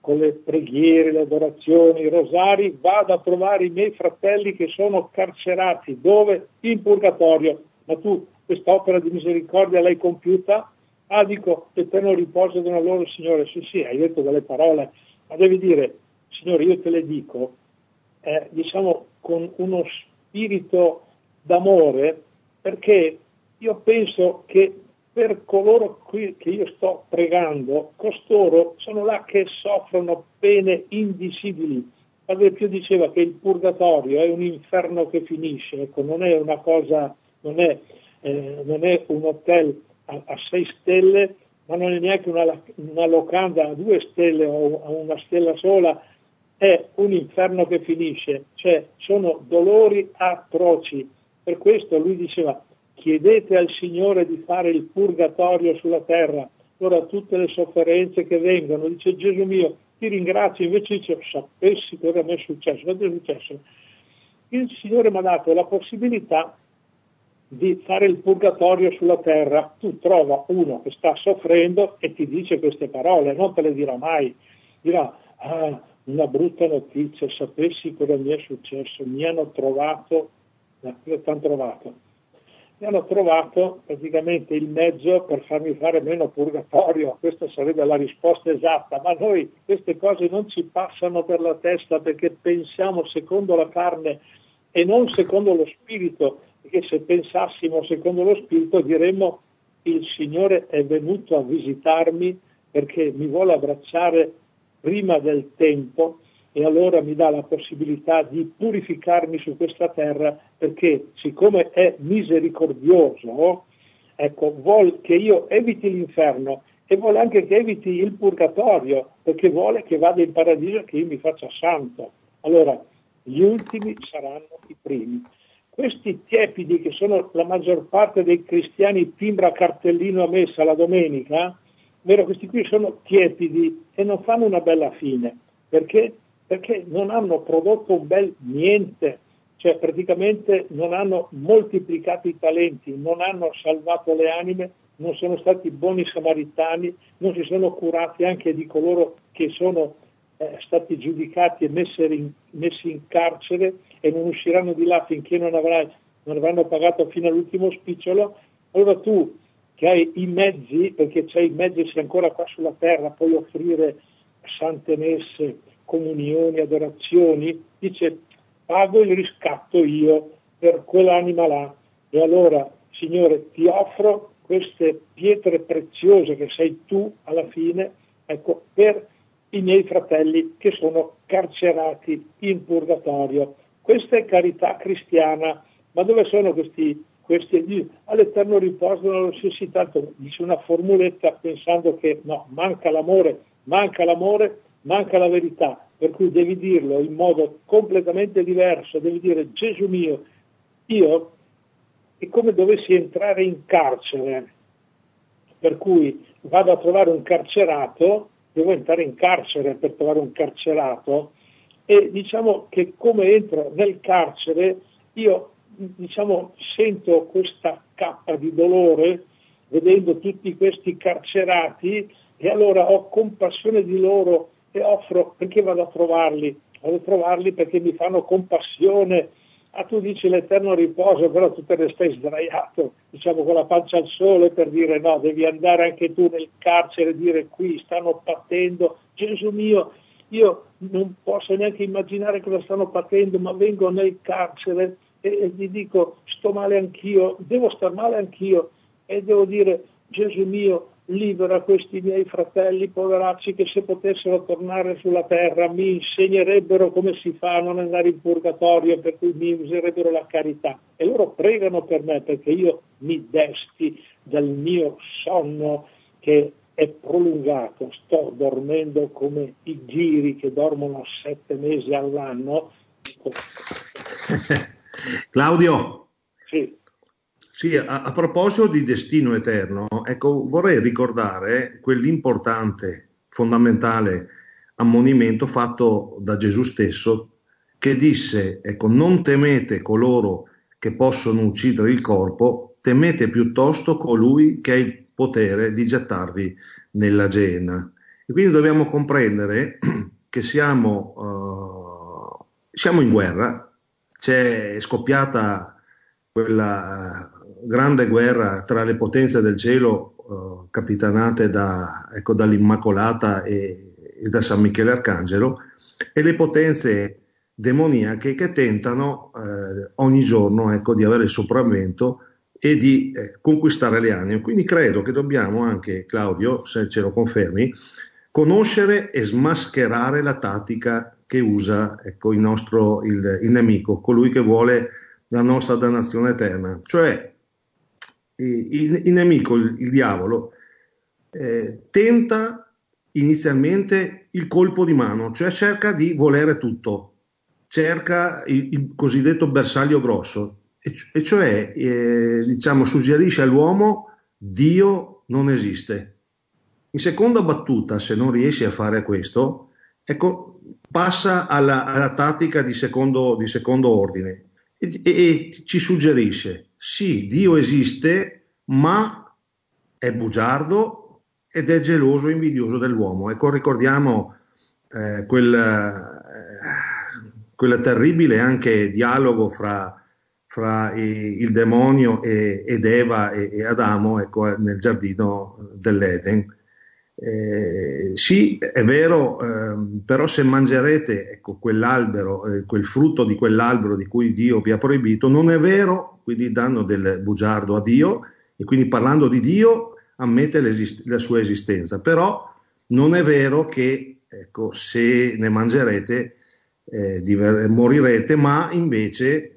B: con le preghiere, le adorazioni, i rosari, vado a trovare i miei fratelli che sono carcerati. Dove? In purgatorio. Ma tu quest'opera di misericordia l'hai compiuta? Ah, dico, eterno riposo della loro, Signore. Sì, sì, hai detto delle parole, ma devi dire, Signore, io te le dico, diciamo, con uno spirito d'amore, perché io penso che per coloro qui che io sto pregando, costoro sono là che soffrono pene indicibili. Padre Pio diceva che il purgatorio è un inferno che finisce, ecco, non è una cosa, non è un hotel a 6 stelle, ma non è neanche una locanda a 2 stelle o a una stella sola, è un inferno che finisce, cioè sono dolori atroci. Per questo lui diceva: chiedete al Signore di fare il purgatorio sulla terra. Ora tutte le sofferenze che vengono, dice Gesù mio, ti ringrazio, invece dice, sapessi cosa mi è successo. Cosa è successo? Il Signore mi ha dato la possibilità di fare il purgatorio sulla terra. Tu trova uno che sta soffrendo e ti dice queste parole, non te le dirà mai. Dirà, una brutta notizia, sapessi cosa mi è successo, mi hanno trovato praticamente il mezzo per farmi fare meno purgatorio. Questa sarebbe la risposta esatta, ma noi queste cose non ci passano per la testa perché pensiamo secondo la carne e non secondo lo spirito, perché se pensassimo secondo lo spirito diremmo: il Signore è venuto a visitarmi perché mi vuole abbracciare prima del tempo e allora mi dà la possibilità di purificarmi su questa terra, perché siccome è misericordioso, ecco, vuole che io eviti l'inferno e vuole anche che eviti il purgatorio, perché vuole che vada in paradiso e che io mi faccia santo. Allora, gli ultimi saranno i primi. Questi tiepidi, che sono la maggior parte dei cristiani, timbra cartellino a messa la domenica, vero, questi qui sono tiepidi e non fanno una bella fine. Perché? Perché non hanno prodotto un bel niente, cioè praticamente non hanno moltiplicato i talenti, non hanno salvato le anime, non sono stati buoni samaritani, non si sono curati anche di coloro che sono stati giudicati e messi in carcere e non usciranno di là finché non avranno pagato fino all'ultimo spicciolo. Allora tu, che hai i mezzi, perché c'hai i mezzi, sei ancora qua sulla terra, puoi offrire sante messe, comunioni, adorazioni, dice: pago il riscatto io per quell'anima là. E allora, Signore, ti offro queste pietre preziose che sei tu alla fine, ecco, per i miei fratelli che sono carcerati in purgatorio. Questa è carità cristiana. Ma dove sono questi all'eterno riposo della necessità? Dice una formuletta pensando che no, manca l'amore, manca la verità, per cui devi dirlo in modo completamente diverso, devi dire: Gesù mio, io è come dovessi entrare in carcere, per cui vado a trovare un carcerato, devo entrare in carcere per trovare un carcerato, e diciamo che come entro nel carcere io sento questa cappa di dolore vedendo tutti questi carcerati, e allora ho compassione di loro e offro. Perché vado a trovarli? Vado a trovarli perché mi fanno compassione. Tu dici l'eterno riposo, però tu te ne stai sdraiato, con la pancia al sole, per dire no, devi andare anche tu nel carcere e dire: qui stanno patendo, Gesù mio, io non posso neanche immaginare cosa stanno patendo, ma vengo nel carcere e gli dico: sto male anch'io, devo star male anch'io, e devo dire: Gesù mio, libera questi miei fratelli poveracci che se potessero tornare sulla terra mi insegnerebbero come si fa a non andare in purgatorio, per cui mi userebbero la carità. E loro pregano per me perché io mi desti dal mio sonno che è prolungato. Sto dormendo come i ghiri che dormono 7 mesi all'anno.
C: Claudio?
B: Sì.
C: Sì, a proposito di destino eterno, ecco, vorrei ricordare quell'importante, fondamentale ammonimento fatto da Gesù stesso, che disse: ecco, non temete coloro che possono uccidere il corpo, temete piuttosto colui che ha il potere di gettarvi nella Gehenna. E quindi dobbiamo comprendere che siamo in guerra, c'è scoppiata quella grande guerra tra le potenze del cielo capitanate dall'Immacolata e da San Michele Arcangelo, e le potenze demoniache che tentano ogni giorno di avere il sopravvento e di conquistare le anime. Quindi credo che dobbiamo anche, Claudio, se ce lo confermi, conoscere e smascherare la tattica che usa il nemico, colui che vuole la nostra dannazione eterna. Cioè il nemico, il diavolo, tenta inizialmente il colpo di mano, cioè cerca di volere tutto, cerca il cosiddetto bersaglio grosso, e cioè suggerisce all'uomo: Dio non esiste. In seconda battuta, se non riesci a fare questo, passa alla tattica di secondo ordine e ci suggerisce: sì, Dio esiste, ma è bugiardo ed è geloso e invidioso dell'uomo. Ricordiamo quel terribile anche dialogo fra il demonio ed Eva e Adamo nel giardino dell'Eden. Sì, è vero, però se mangerete quell'albero, quel frutto di quell'albero di cui Dio vi ha proibito, non è vero, quindi danno del bugiardo a Dio, e quindi parlando di Dio ammette la sua esistenza, però non è vero che se ne mangerete morirete, ma invece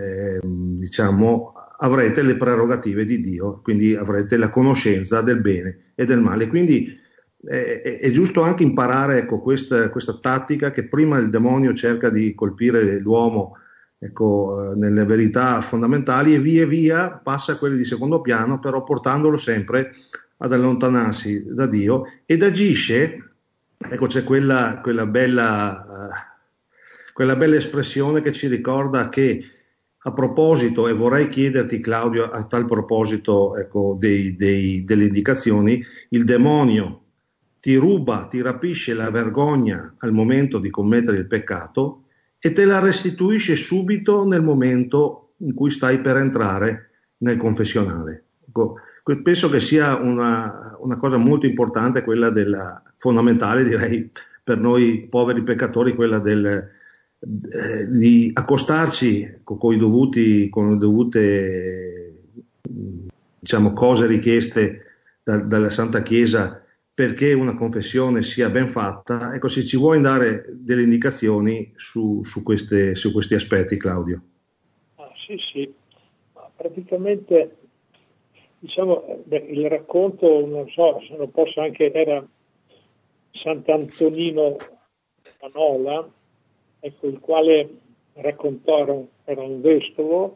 C: avrete le prerogative di Dio, quindi avrete la conoscenza del bene e del male. Quindi è giusto anche imparare questa tattica, che prima il demonio cerca di colpire l'uomo nelle verità fondamentali, e via via passa a quelle di secondo piano, però portandolo sempre ad allontanarsi da Dio, ed agisce, c'è quella bella espressione che ci ricorda che, a proposito, e vorrei chiederti, Claudio, a tal proposito delle indicazioni, il demonio ti ruba, ti rapisce la vergogna al momento di commettere il peccato e te la restituisce subito nel momento in cui stai per entrare nel confessionale. Penso che sia una cosa molto importante, quella fondamentale, direi, per noi poveri peccatori, quella di accostarci con le dovute cose richieste dalla Santa Chiesa, perché una confessione sia ben fatta. Se ci vuoi dare delle indicazioni su questi aspetti, Claudio.
B: Sì. Praticamente, il racconto, non so se lo posso anche, era Sant'Antonino Panola, il quale raccontò, era un vescovo,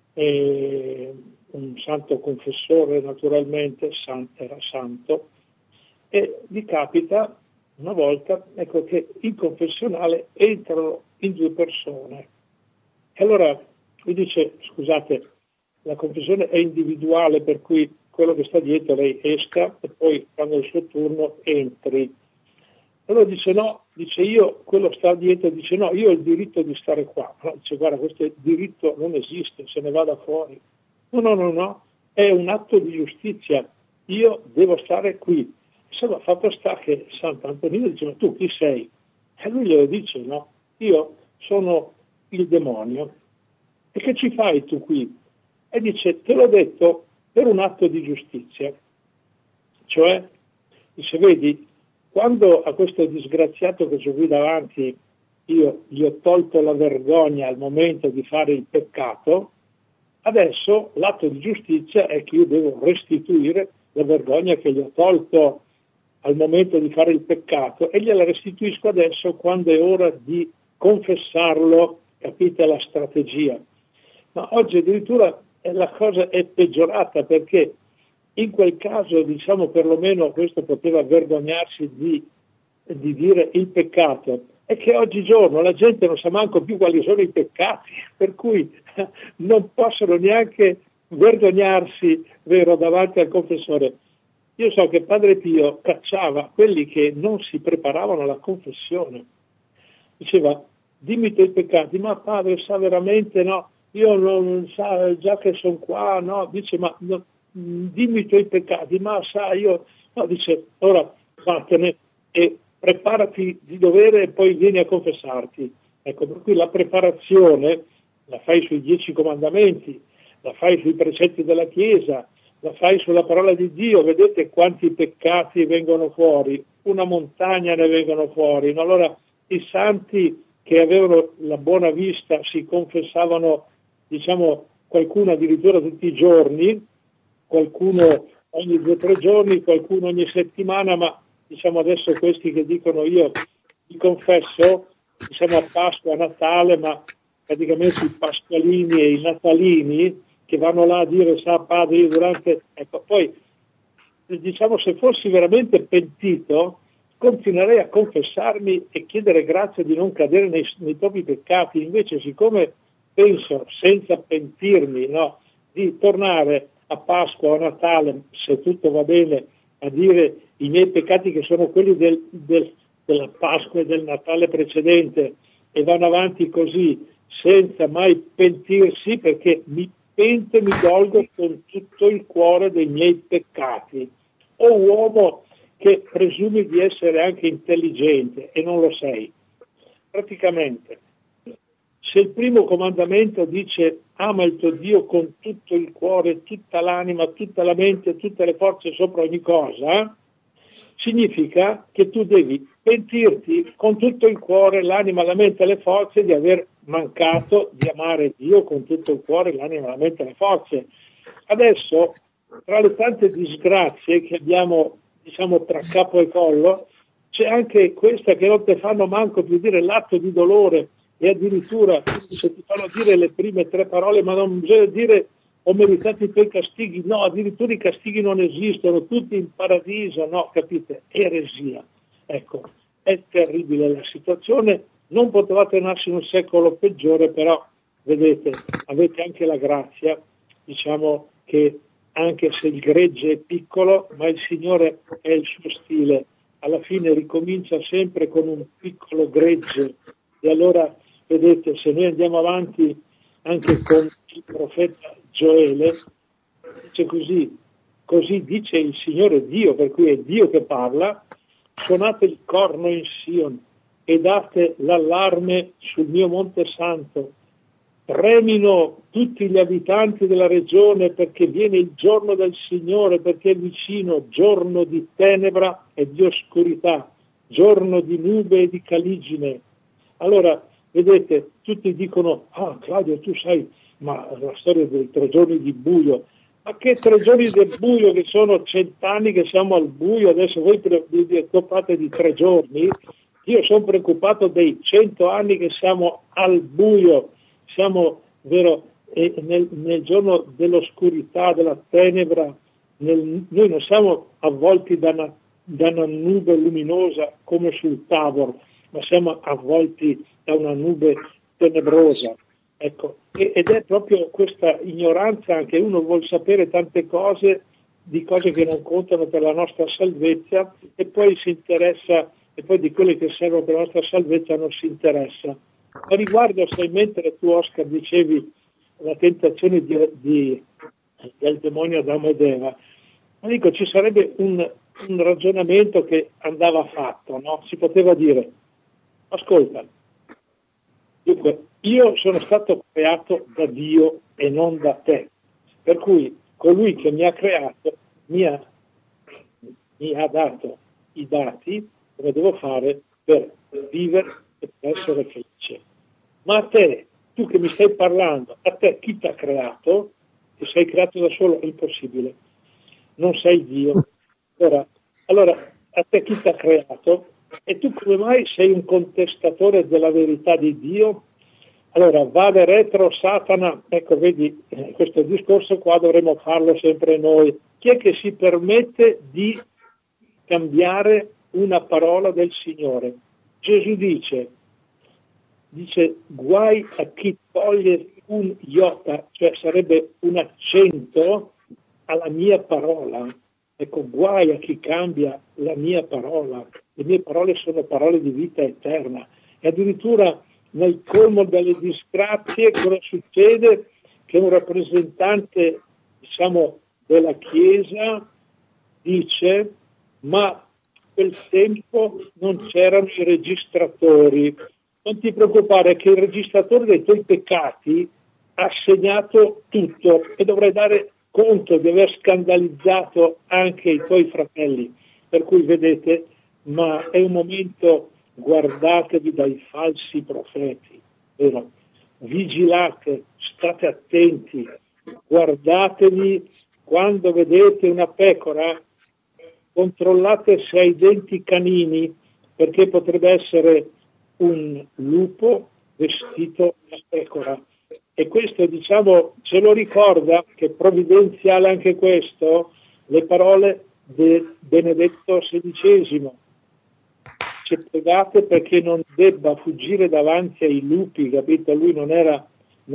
B: un santo confessore, naturalmente, era santo, e gli capita una volta che in confessionale entrano in due persone. E allora lui dice: scusate, la confessione è individuale, per cui quello che sta dietro lei esca e poi, quando è il suo turno, entri. Allora dice: no, io, quello sta dietro, dice: no, io ho il diritto di stare qua. No, dice: guarda, questo diritto non esiste, se ne vada fuori. No, è un atto di giustizia, io devo stare qui. Insomma, fatto sta che Sant'Antonino dice: ma tu chi sei? E lui glielo dice: no, io sono il demonio. E che ci fai tu qui? E dice: te l'ho detto per un atto di giustizia. Cioè, dice: vedi, quando a questo disgraziato che c'è qui davanti io gli ho tolto la vergogna al momento di fare il peccato, adesso l'atto di giustizia è che io devo restituire la vergogna che gli ho tolto al momento di fare il peccato, e gliela restituisco adesso quando è ora di confessarlo. Capite la strategia? Ma oggi addirittura la cosa è peggiorata, perché in quel caso, perlomeno questo poteva vergognarsi di dire il peccato, è che oggigiorno la gente non sa manco più quali sono i peccati, per cui non possono neanche vergognarsi, vero, davanti al confessore. Io so che Padre Pio cacciava quelli che non si preparavano alla confessione. Diceva, dimmi i tuoi peccati, ma padre sa veramente no, io non sa già che sono qua, no, dice ma no, dimmi i tuoi peccati, ma sa io, no, dice ora vattene e preparati di dovere e poi vieni a confessarti. Ecco, per cui la preparazione la fai sui 10 comandamenti, la fai sui precetti della Chiesa, la fai sulla parola di Dio, vedete quanti peccati vengono fuori, una montagna ne vengono fuori, no? Allora i santi che avevano la buona vista si confessavano, diciamo, qualcuno addirittura tutti i giorni, qualcuno ogni 2 o 3 giorni, qualcuno ogni settimana, ma diciamo adesso questi che dicono io mi confesso, diciamo a Pasqua, a Natale, ma praticamente i pasqualini e i natalini che vanno là a dire sa padre io durante, ecco, poi diciamo se fossi veramente pentito continuerei a confessarmi e chiedere grazia di non cadere nei propri peccati, invece siccome penso senza pentirmi, no, di tornare a Pasqua o a Natale, se tutto va bene, a dire i miei peccati che sono quelli della Pasqua e del Natale precedente e vanno avanti così senza mai pentirsi, perché mi pento e mi dolgo con tutto il cuore dei miei peccati. O uomo che presumi di essere anche intelligente e non lo sei. Praticamente, se il primo comandamento dice ama il tuo Dio con tutto il cuore, tutta l'anima, tutta la mente, tutte le forze sopra ogni cosa, significa che tu devi pentirti con tutto il cuore, l'anima, la mente e le forze di aver mancato di amare Dio con tutto il cuore, l'anima, la mente e le forze. Adesso, tra le tante disgrazie che abbiamo, diciamo, tra capo e collo, c'è anche questa che non ti fanno manco più dire l'atto di dolore, e addirittura se ti fanno dire le prime 3 parole, ma non bisogna dire ho meritato i tuoi castighi, no, addirittura i castighi non esistono, tutti in paradiso, no, capite? Eresia. Ecco, è terribile la situazione, non potevate nascere in un secolo peggiore, però vedete, avete anche la grazia, diciamo che anche se il gregge è piccolo, ma il Signore è il suo stile, alla fine ricomincia sempre con un piccolo gregge, e allora vedete, se noi andiamo avanti anche con il profeta Gioele, dice così dice il Signore Dio, per cui è Dio che parla, suonate il corno in Sion e date l'allarme sul mio Monte Santo, tremino tutti gli abitanti della regione perché viene il giorno del Signore, perché è vicino, giorno di tenebra e di oscurità, giorno di nube e di caligine. Allora, vedete, tutti dicono, Claudio, tu sai, ma la storia dei 3 giorni di buio, ma che 3 giorni del buio che sono 100 anni che siamo al buio, adesso voi vi occupate di 3 giorni, io sono preoccupato dei 100 anni che siamo al buio, siamo, vero, nel giorno dell'oscurità, della tenebra, noi non siamo avvolti da una nube luminosa come sul Tabor, ma siamo avvolti da una nube tenebrosa. Ecco, ed è proprio questa ignoranza, anche uno vuol sapere tante cose, di cose che non contano per la nostra salvezza, e poi si interessa, e poi di quelle che servono per la nostra salvezza non si interessa. Ma riguardo, se mentre tu, Oscar, dicevi la tentazione del demonio Adamo ed Eva, dico, ci sarebbe un ragionamento che andava fatto, no? Si poteva dire, ascolta, dunque, io sono stato creato da Dio e non da te, per cui colui che mi ha creato mi ha dato i dati come devo fare per vivere e per essere felice. Ma a te, tu che mi stai parlando, a te chi ti ha creato? Che sei creato da solo? È impossibile, non sei Dio. Allora a te chi ti ha creato? E tu come mai sei un contestatore della verità di Dio? Allora, vade retro Satana, ecco, vedi, questo discorso qua dovremmo farlo sempre noi. Chi è che si permette di cambiare una parola del Signore? Gesù dice guai a chi toglie un iota, cioè sarebbe un accento alla mia parola. Ecco, guai a chi cambia la mia parola. Le mie parole sono parole di vita eterna. E addirittura nel colmo delle disgrazie cosa succede? Che un rappresentante, diciamo, della Chiesa dice: ma a quel tempo non c'erano i registratori. Non ti preoccupare che il registratore dei tuoi peccati ha segnato tutto e dovrai dare conto di aver scandalizzato anche i tuoi fratelli. Per cui vedete, ma è un momento, guardatevi dai falsi profeti, vero? Vigilate, state attenti, guardatevi quando vedete una pecora, controllate se ha i denti canini, perché potrebbe essere un lupo vestito da pecora. E questo, diciamo, ce lo ricorda, che è provvidenziale anche questo, le parole di Benedetto XVI. Ci pregate perché non debba fuggire davanti ai lupi, capito? Lui non era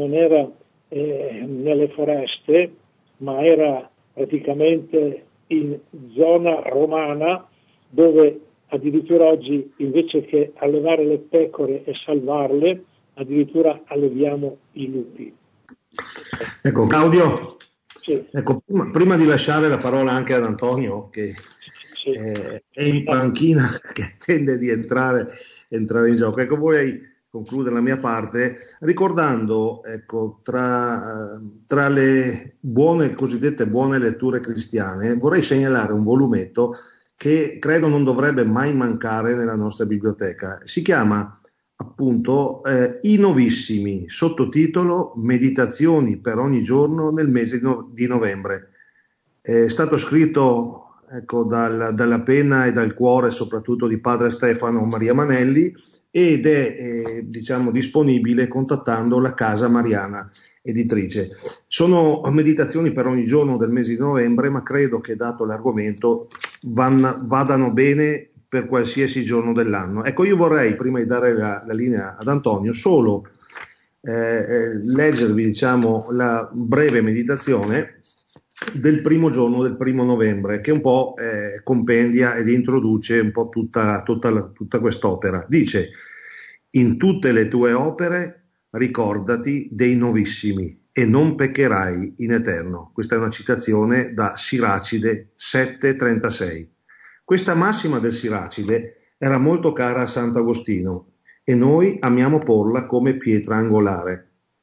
B: nelle foreste, ma era praticamente in zona romana, dove addirittura oggi, invece che allevare le pecore e salvarle, addirittura alleviamo i lupi.
C: Ecco, Claudio,
B: sì.
C: Ecco, prima di lasciare la parola anche ad Antonio, che
B: sì.
C: È in panchina, che tende di entrare in gioco, ecco, vorrei concludere la mia parte ricordando, ecco, tra le cosiddette buone letture cristiane, vorrei segnalare un volumetto che credo non dovrebbe mai mancare nella nostra biblioteca. Si chiama appunto I Novissimi, sottotitolo Meditazioni per ogni giorno nel mese di novembre. È stato scritto, ecco, dalla penna e dal cuore soprattutto di padre Stefano Maria Manelli, ed è diciamo disponibile contattando la Casa Mariana Editrice. Sono meditazioni per ogni giorno del mese di novembre, ma credo che, dato l'argomento, vadano bene per qualsiasi giorno dell'anno. Ecco, io vorrei, prima di dare la linea ad Antonio, solo leggervi, diciamo, la breve meditazione del primo giorno del 1° novembre, che un po' compendia ed introduce un po' tutta quest'opera. Dice: in tutte le tue opere ricordati dei novissimi e non peccherai in eterno. Questa è una citazione da Siracide 7,36. Questa massima del Siracide era molto cara a Sant'Agostino e noi amiamo porla come pietra angolare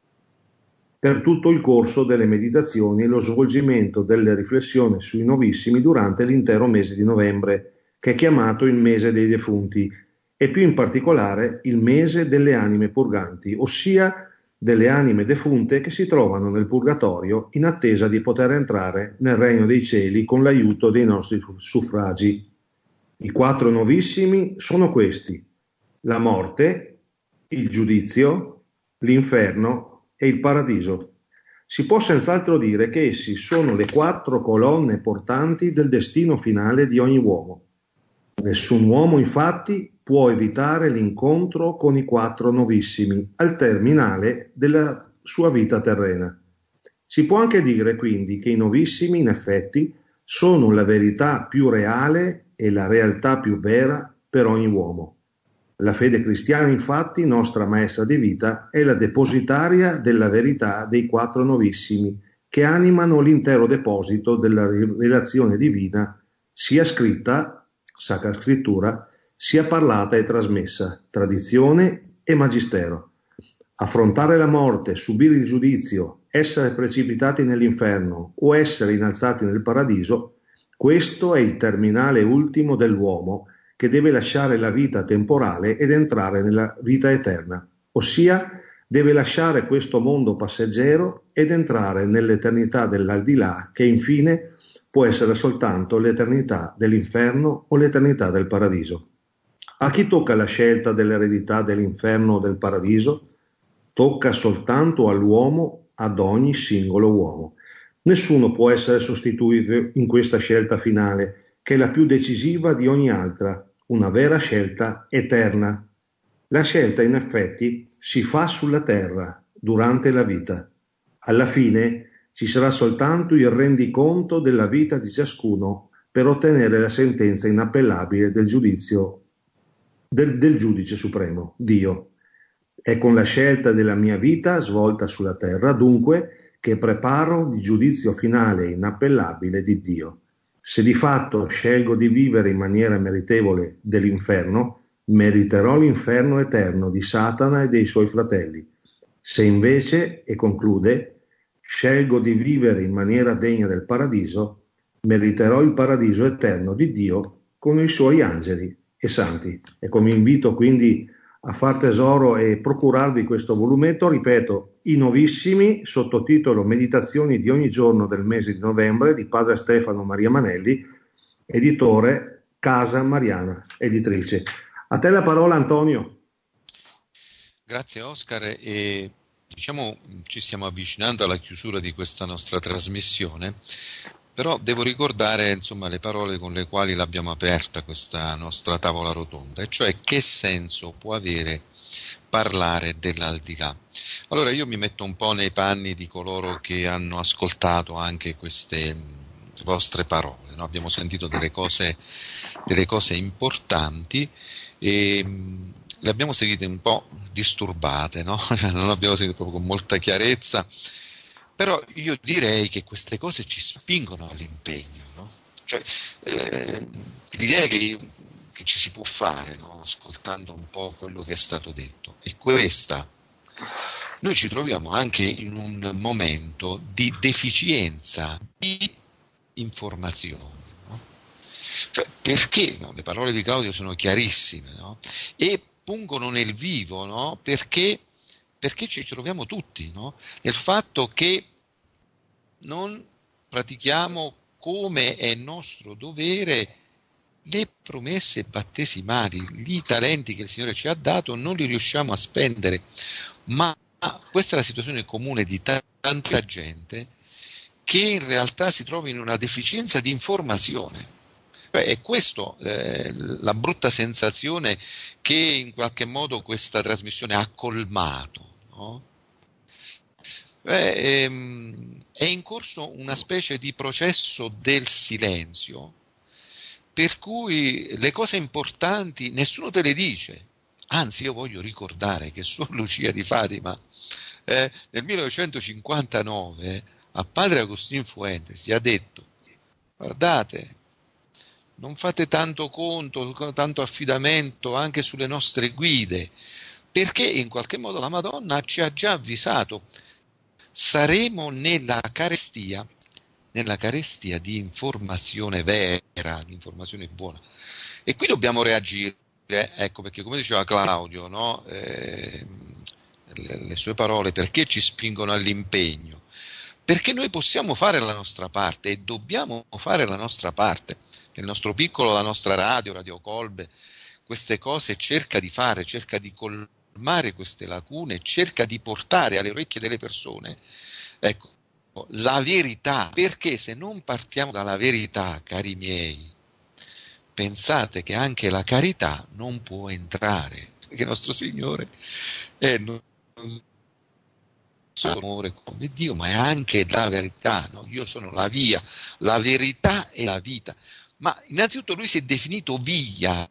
C: per tutto il corso delle meditazioni e lo svolgimento delle riflessioni sui novissimi durante l'intero mese di novembre, che è chiamato il mese dei defunti, e più in particolare il mese delle anime purganti, ossia delle anime defunte che si trovano nel purgatorio in attesa di poter entrare nel regno dei cieli con l'aiuto dei nostri suffragi. I 4 novissimi sono questi: la morte, il giudizio, l'inferno e il paradiso. Si può senz'altro dire che essi sono le 4 colonne portanti del destino finale di ogni uomo. Nessun uomo, infatti, può evitare l'incontro con i 4 novissimi al terminale della sua vita terrena. Si può anche dire, quindi, che i novissimi, in effetti, sono la verità più reale e la realtà più vera per ogni uomo. La fede cristiana, infatti, nostra maestra di vita, è la depositaria della verità dei 4 novissimi, che animano l'intero deposito della rivelazione divina, sia scritta, Sacra Scrittura, sia parlata e trasmessa, tradizione e magistero. Affrontare la morte, subire il giudizio, essere precipitati nell'inferno o essere innalzati nel paradiso, questo è il terminale ultimo dell'uomo, che deve lasciare la vita temporale ed entrare nella vita eterna, ossia deve lasciare questo mondo passeggero ed entrare nell'eternità dell'aldilà, che infine può essere soltanto l'eternità dell'inferno o l'eternità del paradiso. A chi tocca la scelta dell'eredità dell'inferno o del paradiso? Tocca soltanto all'uomo, ad ogni singolo uomo. Nessuno può essere sostituito in questa scelta finale, che è la più decisiva di ogni altra, una vera scelta eterna. La scelta, in effetti, si fa sulla terra, durante la vita. Alla fine ci sarà soltanto il rendiconto della vita di ciascuno per ottenere la sentenza inappellabile del giudizio del giudice supremo, Dio. È con la scelta della mia vita svolta sulla terra, dunque, che preparo il giudizio finale inappellabile di Dio. Se di fatto scelgo di vivere in maniera meritevole dell'inferno, meriterò l'inferno eterno di Satana e dei suoi fratelli. Se invece, e conclude, scelgo di vivere in maniera degna del paradiso, meriterò il paradiso eterno di Dio con i suoi angeli e santi. Ecco, vi invito quindi a far tesoro e procurarvi questo volumetto, ripeto, i nuovissimi, sottotitolo Meditazioni di ogni giorno del mese di novembre, di padre Stefano Maria Manelli, editore Casa Mariana, editrice. A te la parola, Antonio.
A: Grazie Oscar, e diciamo ci stiamo avvicinando alla chiusura di questa nostra trasmissione, però devo ricordare insomma le parole con le quali l'abbiamo aperta questa nostra tavola rotonda, e cioè che senso può avere parlare dell'aldilà. Allora io mi metto un po' nei panni di coloro che hanno ascoltato anche queste vostre parole, no? Abbiamo sentito delle cose importanti e le abbiamo sentite un po' disturbate, no? Non abbiamo sentito proprio con molta chiarezza, però io direi che queste cose ci spingono all'impegno, no? Cioè, l'idea che ci si può fare, no? Ascoltando un po' quello che è stato detto è questa. Noi ci troviamo anche in un momento di deficienza di informazioni, no? Cioè, perché, no? Le parole di Claudio sono chiarissime, no? E pungono nel vivo, no? Perché ci troviamo tutti, no? Nel fatto che non pratichiamo come è nostro dovere le promesse battesimali, i talenti che il Signore ci ha dato non li riusciamo a spendere, ma questa è la situazione comune di tanta gente che in realtà si trova in una deficienza di informazione. È questo la brutta sensazione che in qualche modo questa trasmissione ha colmato, no? È in corso una specie di processo del silenzio, per cui le cose importanti nessuno te le dice. Anzi, io voglio ricordare che Suor Lucia di Fatima nel 1959 a padre Agustín Fuentes gli ha detto: guardate, non fate tanto conto, tanto affidamento anche sulle nostre guide, perché in qualche modo la Madonna ci ha già avvisato, saremo nella carestia di informazione vera, di informazione buona. E qui dobbiamo reagire, ecco perché, come diceva Claudio, no? Le sue parole, perché ci spingono all'impegno? Perché noi possiamo fare la nostra parte e dobbiamo fare la nostra parte. Nel nostro piccolo, la nostra Radio Colbe, queste cose cerca di fare, cerca di colmare queste lacune, cerca di portare alle orecchie delle persone, ecco, la verità, perché se non partiamo dalla verità, cari miei, pensate che anche la carità non può entrare, perché il nostro Signore è non solo amore come Dio, ma è anche la verità, no? Io sono la via, la verità e la vita. Ma innanzitutto lui si è definito via.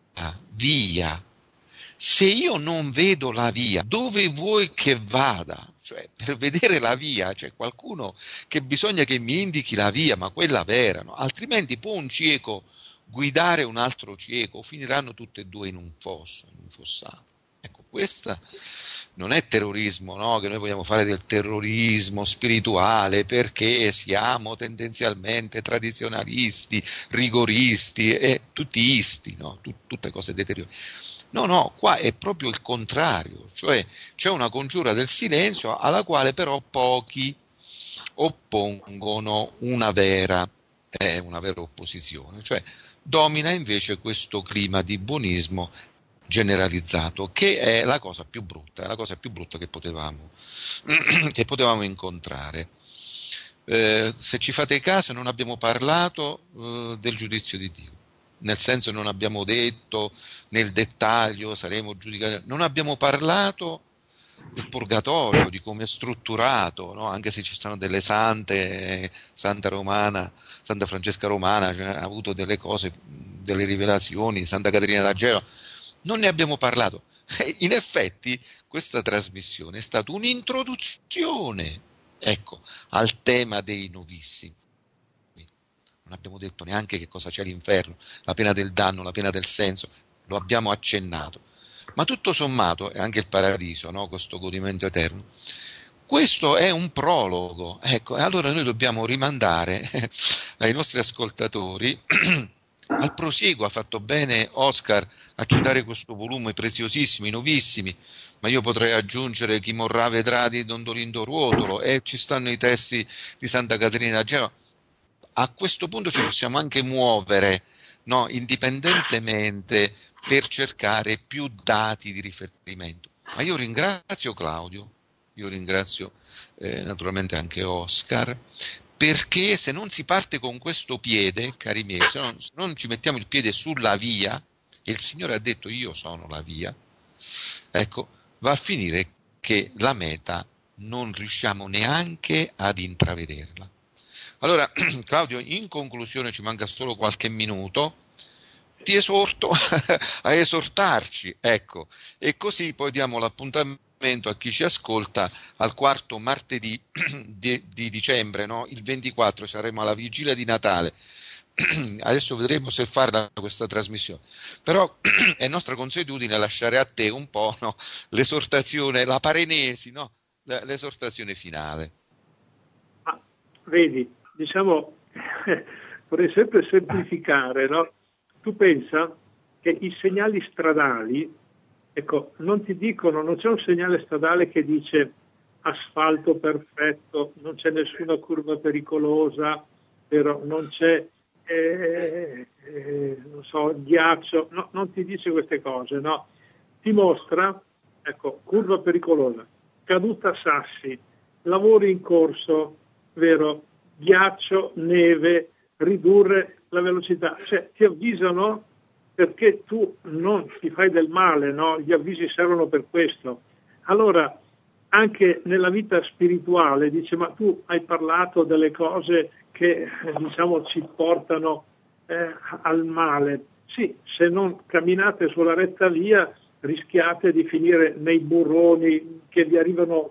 A: Se io non vedo la via, dove vuoi che vada? Cioè, per vedere la via c'è qualcuno che bisogna che mi indichi la via, ma quella vera, no? Altrimenti può un cieco guidare un altro cieco, finiranno tutte e due in un fosso, in un fossato. Ecco, questa non è terrorismo, no? Che noi vogliamo fare del terrorismo spirituale perché siamo tendenzialmente tradizionalisti, rigoristi e tutti isti, no? Tutte cose deteriori. No, qua è proprio il contrario, cioè c'è una congiura del silenzio alla quale però pochi oppongono una vera opposizione, cioè domina invece questo clima di buonismo generalizzato, che è la cosa più brutta, che potevamo incontrare. Se ci fate caso, non abbiamo parlato del giudizio di Dio, nel senso non abbiamo detto nel dettaglio saremo giudicati, non abbiamo parlato del purgatorio, di come è strutturato, no? Anche se ci sono delle sante, Santa Francesca Romana, cioè, ha avuto delle cose, delle rivelazioni, Santa Caterina d'Agelo, non ne abbiamo parlato. In effetti questa trasmissione è stata un'introduzione, ecco, al tema dei novissimi. Non abbiamo detto neanche che cosa c'è l'inferno, la pena del danno, la pena del senso, lo abbiamo accennato. Ma tutto sommato, e anche il paradiso, no? Questo godimento eterno, questo è un prologo, ecco, e allora noi dobbiamo rimandare ai nostri ascoltatori al prosieguo. Ha fatto bene Oscar a citare questo volume preziosissimo, nuovissimi, ma io potrei aggiungere Chi morrà vedrà di Don Dolindo Ruotolo, e ci stanno i testi di Santa Caterina d'Agelo. A questo punto ci possiamo anche muovere, no, indipendentemente, per cercare più dati di riferimento. Ma io ringrazio Claudio, io ringrazio naturalmente anche Oscar, perché se non si parte con questo piede, cari miei, se non ci mettiamo il piede sulla via, e il Signore ha detto io sono la via, ecco, va a finire che la meta non riusciamo neanche ad intravederla. Allora, Claudio, in conclusione, ci manca solo qualche minuto, ti esorto a esortarci, ecco, e così poi diamo l'appuntamento a chi ci ascolta al quarto martedì di dicembre, no? Il 24 saremo alla vigilia di Natale. Adesso vedremo se farla questa trasmissione, però è nostra consuetudine lasciare a te un po', no? L'esortazione, la parenesi, no? L'esortazione finale.
B: Vedi, diciamo, vorrei sempre semplificare, no? Tu pensa che i segnali stradali, ecco, non ti dicono, non c'è un segnale stradale che dice asfalto perfetto, non c'è nessuna curva pericolosa, però non c'è, non so, ghiaccio, no, non ti dice queste cose, no? Ti mostra, ecco, curva pericolosa, caduta sassi, lavori in corso, vero, ghiaccio, neve, ridurre la velocità, cioè ti avvisano perché tu non ti fai del male, no? Gli avvisi servono per questo. Allora, anche nella vita spirituale, dice, ma tu hai parlato delle cose che, diciamo, ci portano al male. Sì, se non camminate sulla retta via, rischiate di finire nei burroni che vi arrivano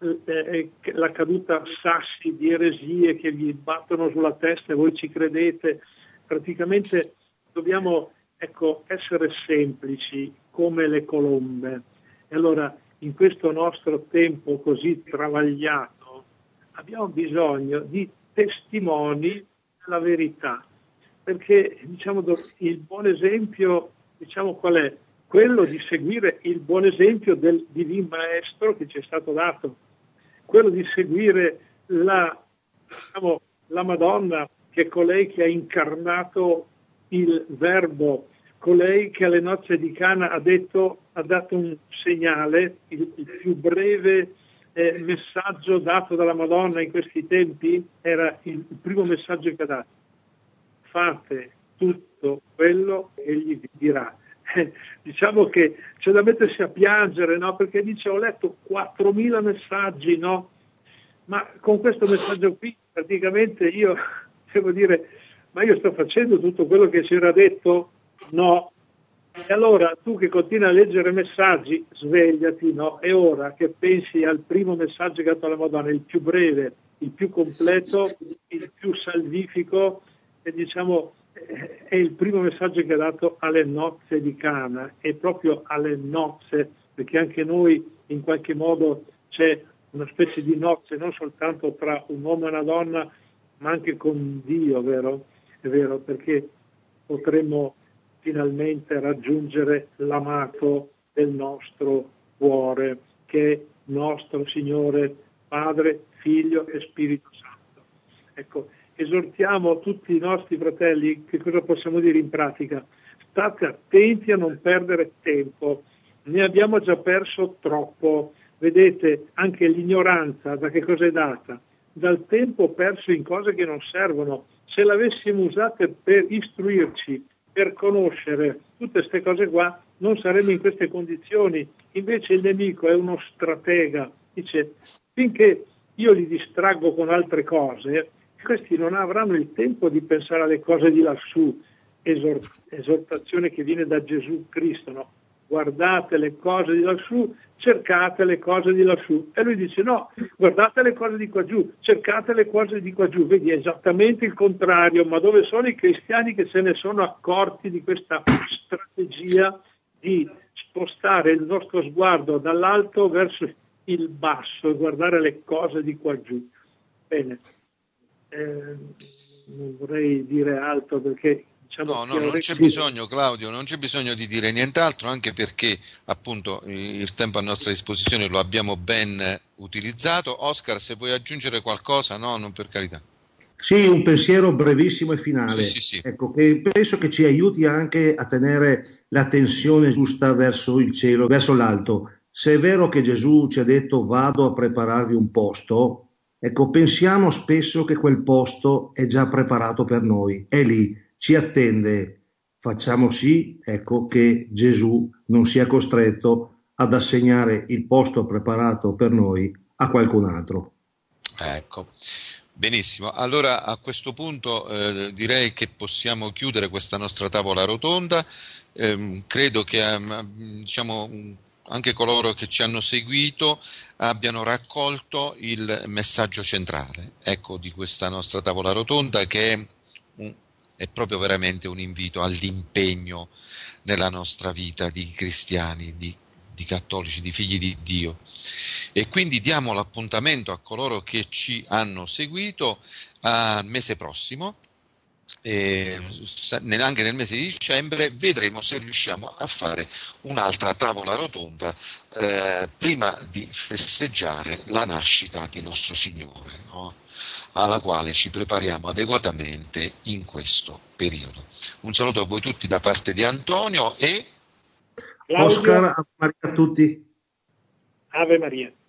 B: la caduta sassi di eresie che vi battono sulla testa e voi ci credete. Praticamente dobbiamo, ecco, essere semplici come le colombe. E allora in questo nostro tempo così travagliato abbiamo bisogno di testimoni della verità, perché diciamo il buon esempio, diciamo qual è? Quello di seguire il buon esempio del Divin Maestro che ci è stato dato, quello di seguire la Madonna, che è colei che ha incarnato il Verbo, colei che alle nozze di Cana ha dato un segnale, il più breve messaggio dato dalla Madonna in questi tempi era il primo messaggio che ha dato: fate tutto quello che egli vi dirà. Diciamo che c'è da mettersi a piangere, no? Perché dice, ho letto 4.000 messaggi, no? Ma con questo messaggio qui praticamente io devo dire, ma io sto facendo tutto quello che c'era detto? No. E allora tu che continui a leggere messaggi, svegliati, no? È ora che pensi al primo messaggio che ha dato la Madonna, il più breve, il più completo, il più salvifico, e diciamo è il primo messaggio che ha dato alle nozze di Cana, e proprio alle nozze, perché anche noi in qualche modo c'è una specie di nozze, non soltanto tra un uomo e una donna, ma anche con Dio, vero? È vero, perché potremmo finalmente raggiungere l'amato del nostro cuore, che è nostro Signore, Padre, Figlio e Spirito Santo. Ecco, esortiamo tutti i nostri fratelli, che cosa possiamo dire in pratica? State attenti a non perdere tempo, ne abbiamo già perso troppo. Vedete, anche l'ignoranza da che cosa è data? Dal tempo perso in cose che non servono. Se l'avessimo usate per istruirci, per conoscere tutte queste cose qua, non saremmo in queste condizioni. Invece il nemico è uno stratega, dice finché io li distraggo con altre cose, questi non avranno il tempo di pensare alle cose di lassù, esortazione che viene da Gesù Cristo, no? Guardate le cose di lassù, cercate le cose di lassù. E lui dice no, guardate le cose di qua giù, cercate le cose di qua giù. Vedi, è esattamente il contrario, ma dove sono i cristiani che se ne sono accorti di questa strategia di spostare il nostro sguardo dall'alto verso il basso e guardare le cose di qua giù? Bene, non vorrei dire altro perché
A: no, non c'è bisogno, Claudio, non c'è bisogno di dire nient'altro, anche perché appunto il tempo a nostra disposizione lo abbiamo ben utilizzato. Oscar, se vuoi aggiungere qualcosa, no, non, per carità.
C: Sì, un pensiero brevissimo e finale.
A: Sì.
C: Ecco, che penso che ci aiuti anche a tenere la tensione giusta verso il cielo, verso l'alto. Se è vero che Gesù ci ha detto vado a prepararvi un posto, ecco, pensiamo spesso che quel posto è già preparato per noi, è lì, ci attende. Facciamo sì, ecco, che Gesù non sia costretto ad assegnare il posto preparato per noi a qualcun altro.
A: Ecco. Benissimo, allora a questo punto direi che possiamo chiudere questa nostra tavola rotonda. Credo che diciamo, anche coloro che ci hanno seguito abbiano raccolto il messaggio centrale, ecco, di questa nostra tavola rotonda, che è proprio veramente un invito all'impegno nella nostra vita di cristiani, di cattolici, di figli di Dio. E quindi diamo l'appuntamento a coloro che ci hanno seguito al mese prossimo, anche nel mese di dicembre vedremo se riusciamo a fare un'altra tavola rotonda prima di festeggiare la nascita di nostro Signore, no? Alla quale ci prepariamo adeguatamente in questo periodo. Un saluto a voi tutti da parte di Antonio e
C: Oscar, a tutti.
B: Ave Maria.